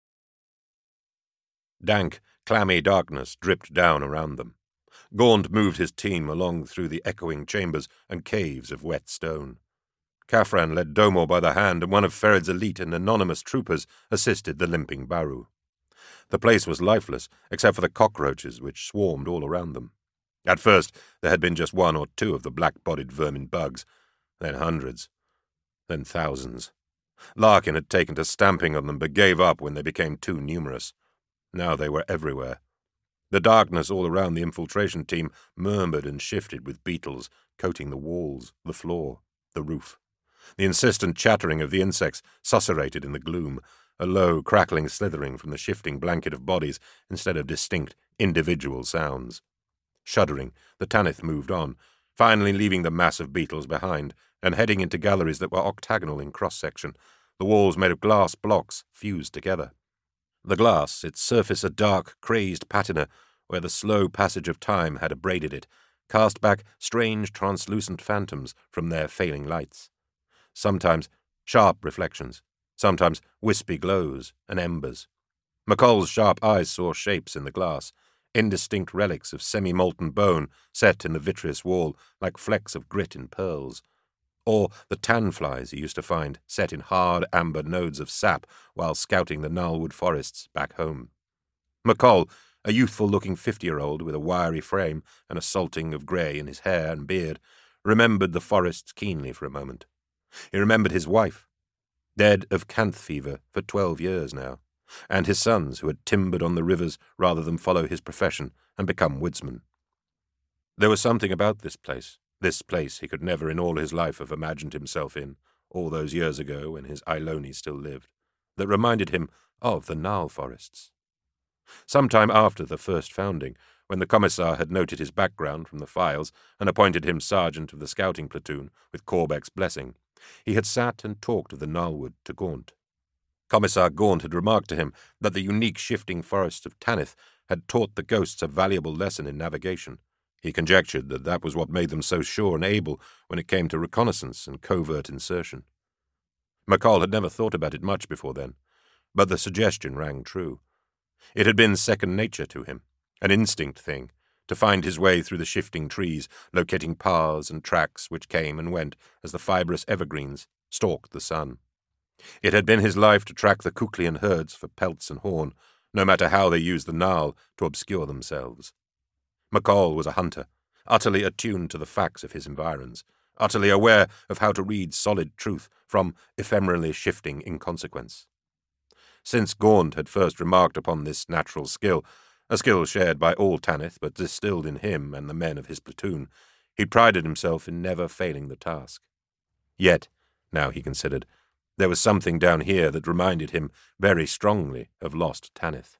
A: Dank, clammy darkness dripped down around them. Gaunt moved his team along through the echoing chambers and caves of wet stone. Kafran led Domo by the hand, and one of Ferid's elite and anonymous troopers assisted the limping Baru. The place was lifeless, except for the cockroaches which swarmed all around them. At first, there had been just one or two of the black-bodied vermin bugs, then hundreds, then thousands. Larkin had taken to stamping on them, but gave up when they became too numerous. Now they were everywhere. The darkness all around the infiltration team murmured and shifted with beetles, coating the walls, the floor, the roof. The insistent chattering of the insects susurrated in the gloom, a low, crackling slithering from the shifting blanket of bodies instead of distinct, individual sounds. Shuddering, the Tanith moved on, finally leaving the mass of beetles behind, and heading into galleries that were octagonal in cross-section, the walls made of glass blocks fused together. The glass, its surface a dark, crazed patina where the slow passage of time had abraded it, cast back strange, translucent phantoms from their failing lights. Sometimes sharp reflections, sometimes wispy glows and embers. McCall's sharp eyes saw shapes in the glass, indistinct relics of semi-molten bone set in the vitreous wall like flecks of grit in pearls, or the tan flies he used to find set in hard amber nodes of sap while scouting the gnarlwood forests back home. McCall, a youthful-looking fifty-year-old with a wiry frame and a salting of grey in his hair and beard, remembered the forests keenly for a moment. He remembered his wife, dead of canth fever for twelve years now, and his sons who had timbered on the rivers rather than follow his profession and become woodsmen. There was something about this place, this place he could never in all his life have imagined himself in, all those years ago when his Iloni still lived, that reminded him of the Nile forests. Some time after the first founding, when the Commissar had noted his background from the files and appointed him sergeant of the scouting platoon with Corbeck's blessing, he had sat and talked of the Gnarlwood to Gaunt. Commissar Gaunt had remarked to him that the unique shifting forests of Tanith had taught the ghosts a valuable lesson in navigation. He conjectured that that was what made them so sure and able when it came to reconnaissance and covert insertion. McCall had never thought about it much before then, but the suggestion rang true. It had been second nature to him, an instinct thing, to find his way through the shifting trees, locating paths and tracks which came and went as the fibrous evergreens stalked the sun. It had been his life to track the Kuklian herds for pelts and horn, no matter how they used the Gnarl to obscure themselves. McCall was a hunter, utterly attuned to the facts of his environs, utterly aware of how to read solid truth from ephemerally shifting inconsequence. Since Gaunt had first remarked upon this natural skill, a skill shared by all Tanith but distilled in him and the men of his platoon, he prided himself in never failing the task. Yet, now he considered, there was something down here that reminded him very strongly of lost Tanith.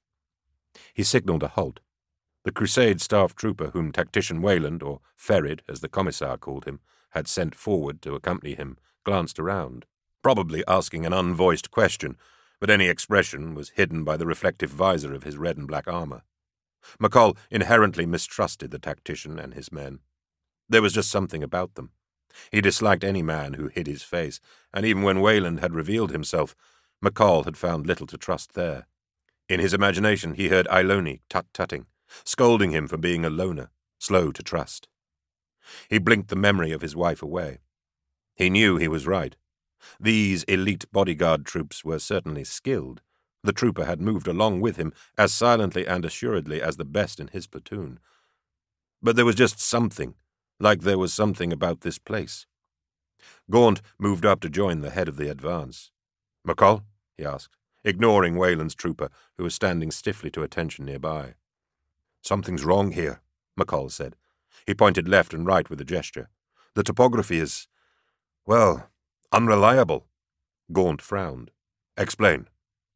A: He signalled a halt. The Crusade staff trooper whom Tactician Wayland, or Ferid as the Commissar called him, had sent forward to accompany him, glanced around, probably asking an unvoiced question, but any expression was hidden by the reflective visor of his red and black armour. McCall inherently mistrusted the tactician and his men. There was just something about them. He disliked any man who hid his face, and even when Wayland had revealed himself, McCall had found little to trust there. In his imagination he heard Iloni tut-tutting, scolding him for being a loner, slow to trust. He blinked the memory of his wife away. He knew he was right. These elite bodyguard troops were certainly skilled. The trooper had moved along with him as silently and assuredly as the best in his platoon. But there was just something, like there was something about this place. Gaunt moved up to join the head of the advance. "McCall?" he asked, ignoring Wayland's trooper, who was standing stiffly to attention nearby. "Something's wrong here," McCall said. He pointed left and right with a gesture. "The topography is, well, unreliable." Gaunt frowned. "Explain."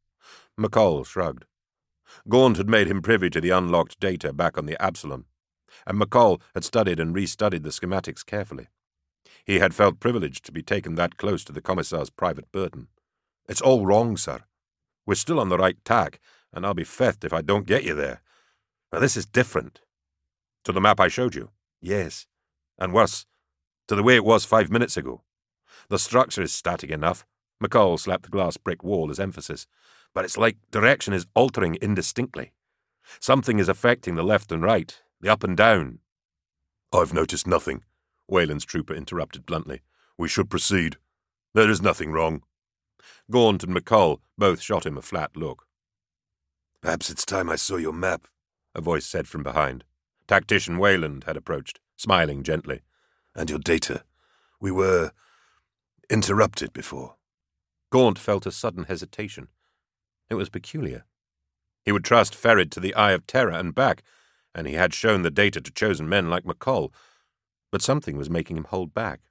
A: McCall shrugged. Gaunt had made him privy to the unlocked data back on the Absalom, and McCall had studied and restudied the schematics carefully. He had felt privileged to be taken that close to the Commissar's private burden. "It's all wrong, sir. We're still on the right tack, and I'll be fethed if I don't get you there. Now, this is different." "To the map I showed you?" "Yes. And worse, to the way it was five minutes ago. The structure is static enough." McCall slapped the glass brick wall as emphasis. "But it's like direction is altering indistinctly. Something is affecting the left and right, the up and down." "I've noticed nothing," Wayland's trooper interrupted bluntly. "We should proceed. There is nothing wrong." Gaunt and McCall both shot him a flat look. "Perhaps it's time I saw your map," a voice said from behind. Tactician Wayland had approached, smiling gently. "And your data. We were interrupted before." Gaunt felt a sudden hesitation. It was peculiar. He would trust Ferid to the Eye of Terror and back, and he had shown the data to chosen men like McCall, but something was making him hold back.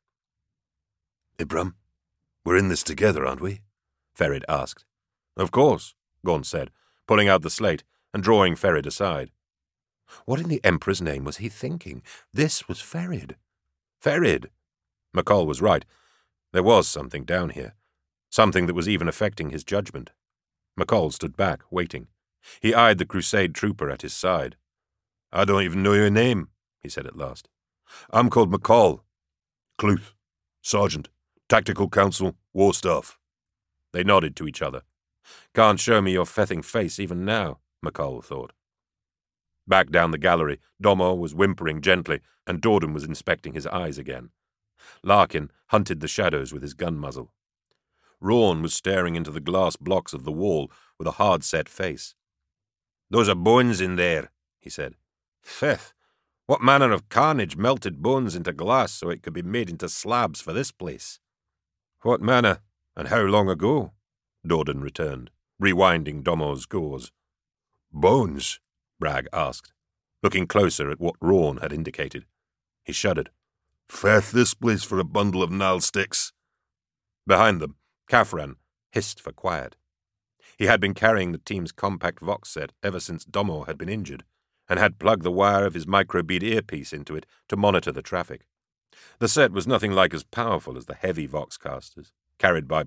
A: "Ibram, we're in this together, aren't we?" Ferid asked. "Of course," Gaunt said, pulling out the slate and drawing Ferid aside. What in the Emperor's name was he thinking? This was Ferid. Ferid! McCall was right. There was something down here. Something that was even affecting his judgment. McCall stood back, waiting. He eyed the Crusade trooper at his side. "I don't even know your name," he said at last. "I'm called McCall. Cluth. Sergeant. Tactical Council. War Staff." They nodded to each other. "Can't show me your fething face even now," McCall thought. Back down the gallery, Domo was whimpering gently, and Dorden was inspecting his eyes again. Larkin hunted the shadows with his gun muzzle. Rawn was staring into the glass blocks of the wall with a hard-set face. "Those are bones in there," he said. "Faith, what manner of carnage melted bones into glass so it could be made into slabs for this place?" "What manner, and how long ago?" Dorden returned, rewinding Domo's gauze. "Bones?" Bragg asked, looking closer at what Rawn had indicated. He shuddered. "Faith this place for a bundle of gnarl sticks." Behind them, Kaffran hissed for quiet. He had been carrying the team's compact Vox set ever since Domo had been injured, and had plugged the wire of his microbead earpiece into it to monitor the traffic. The set was nothing like as powerful as the heavy Voxcasters, carried by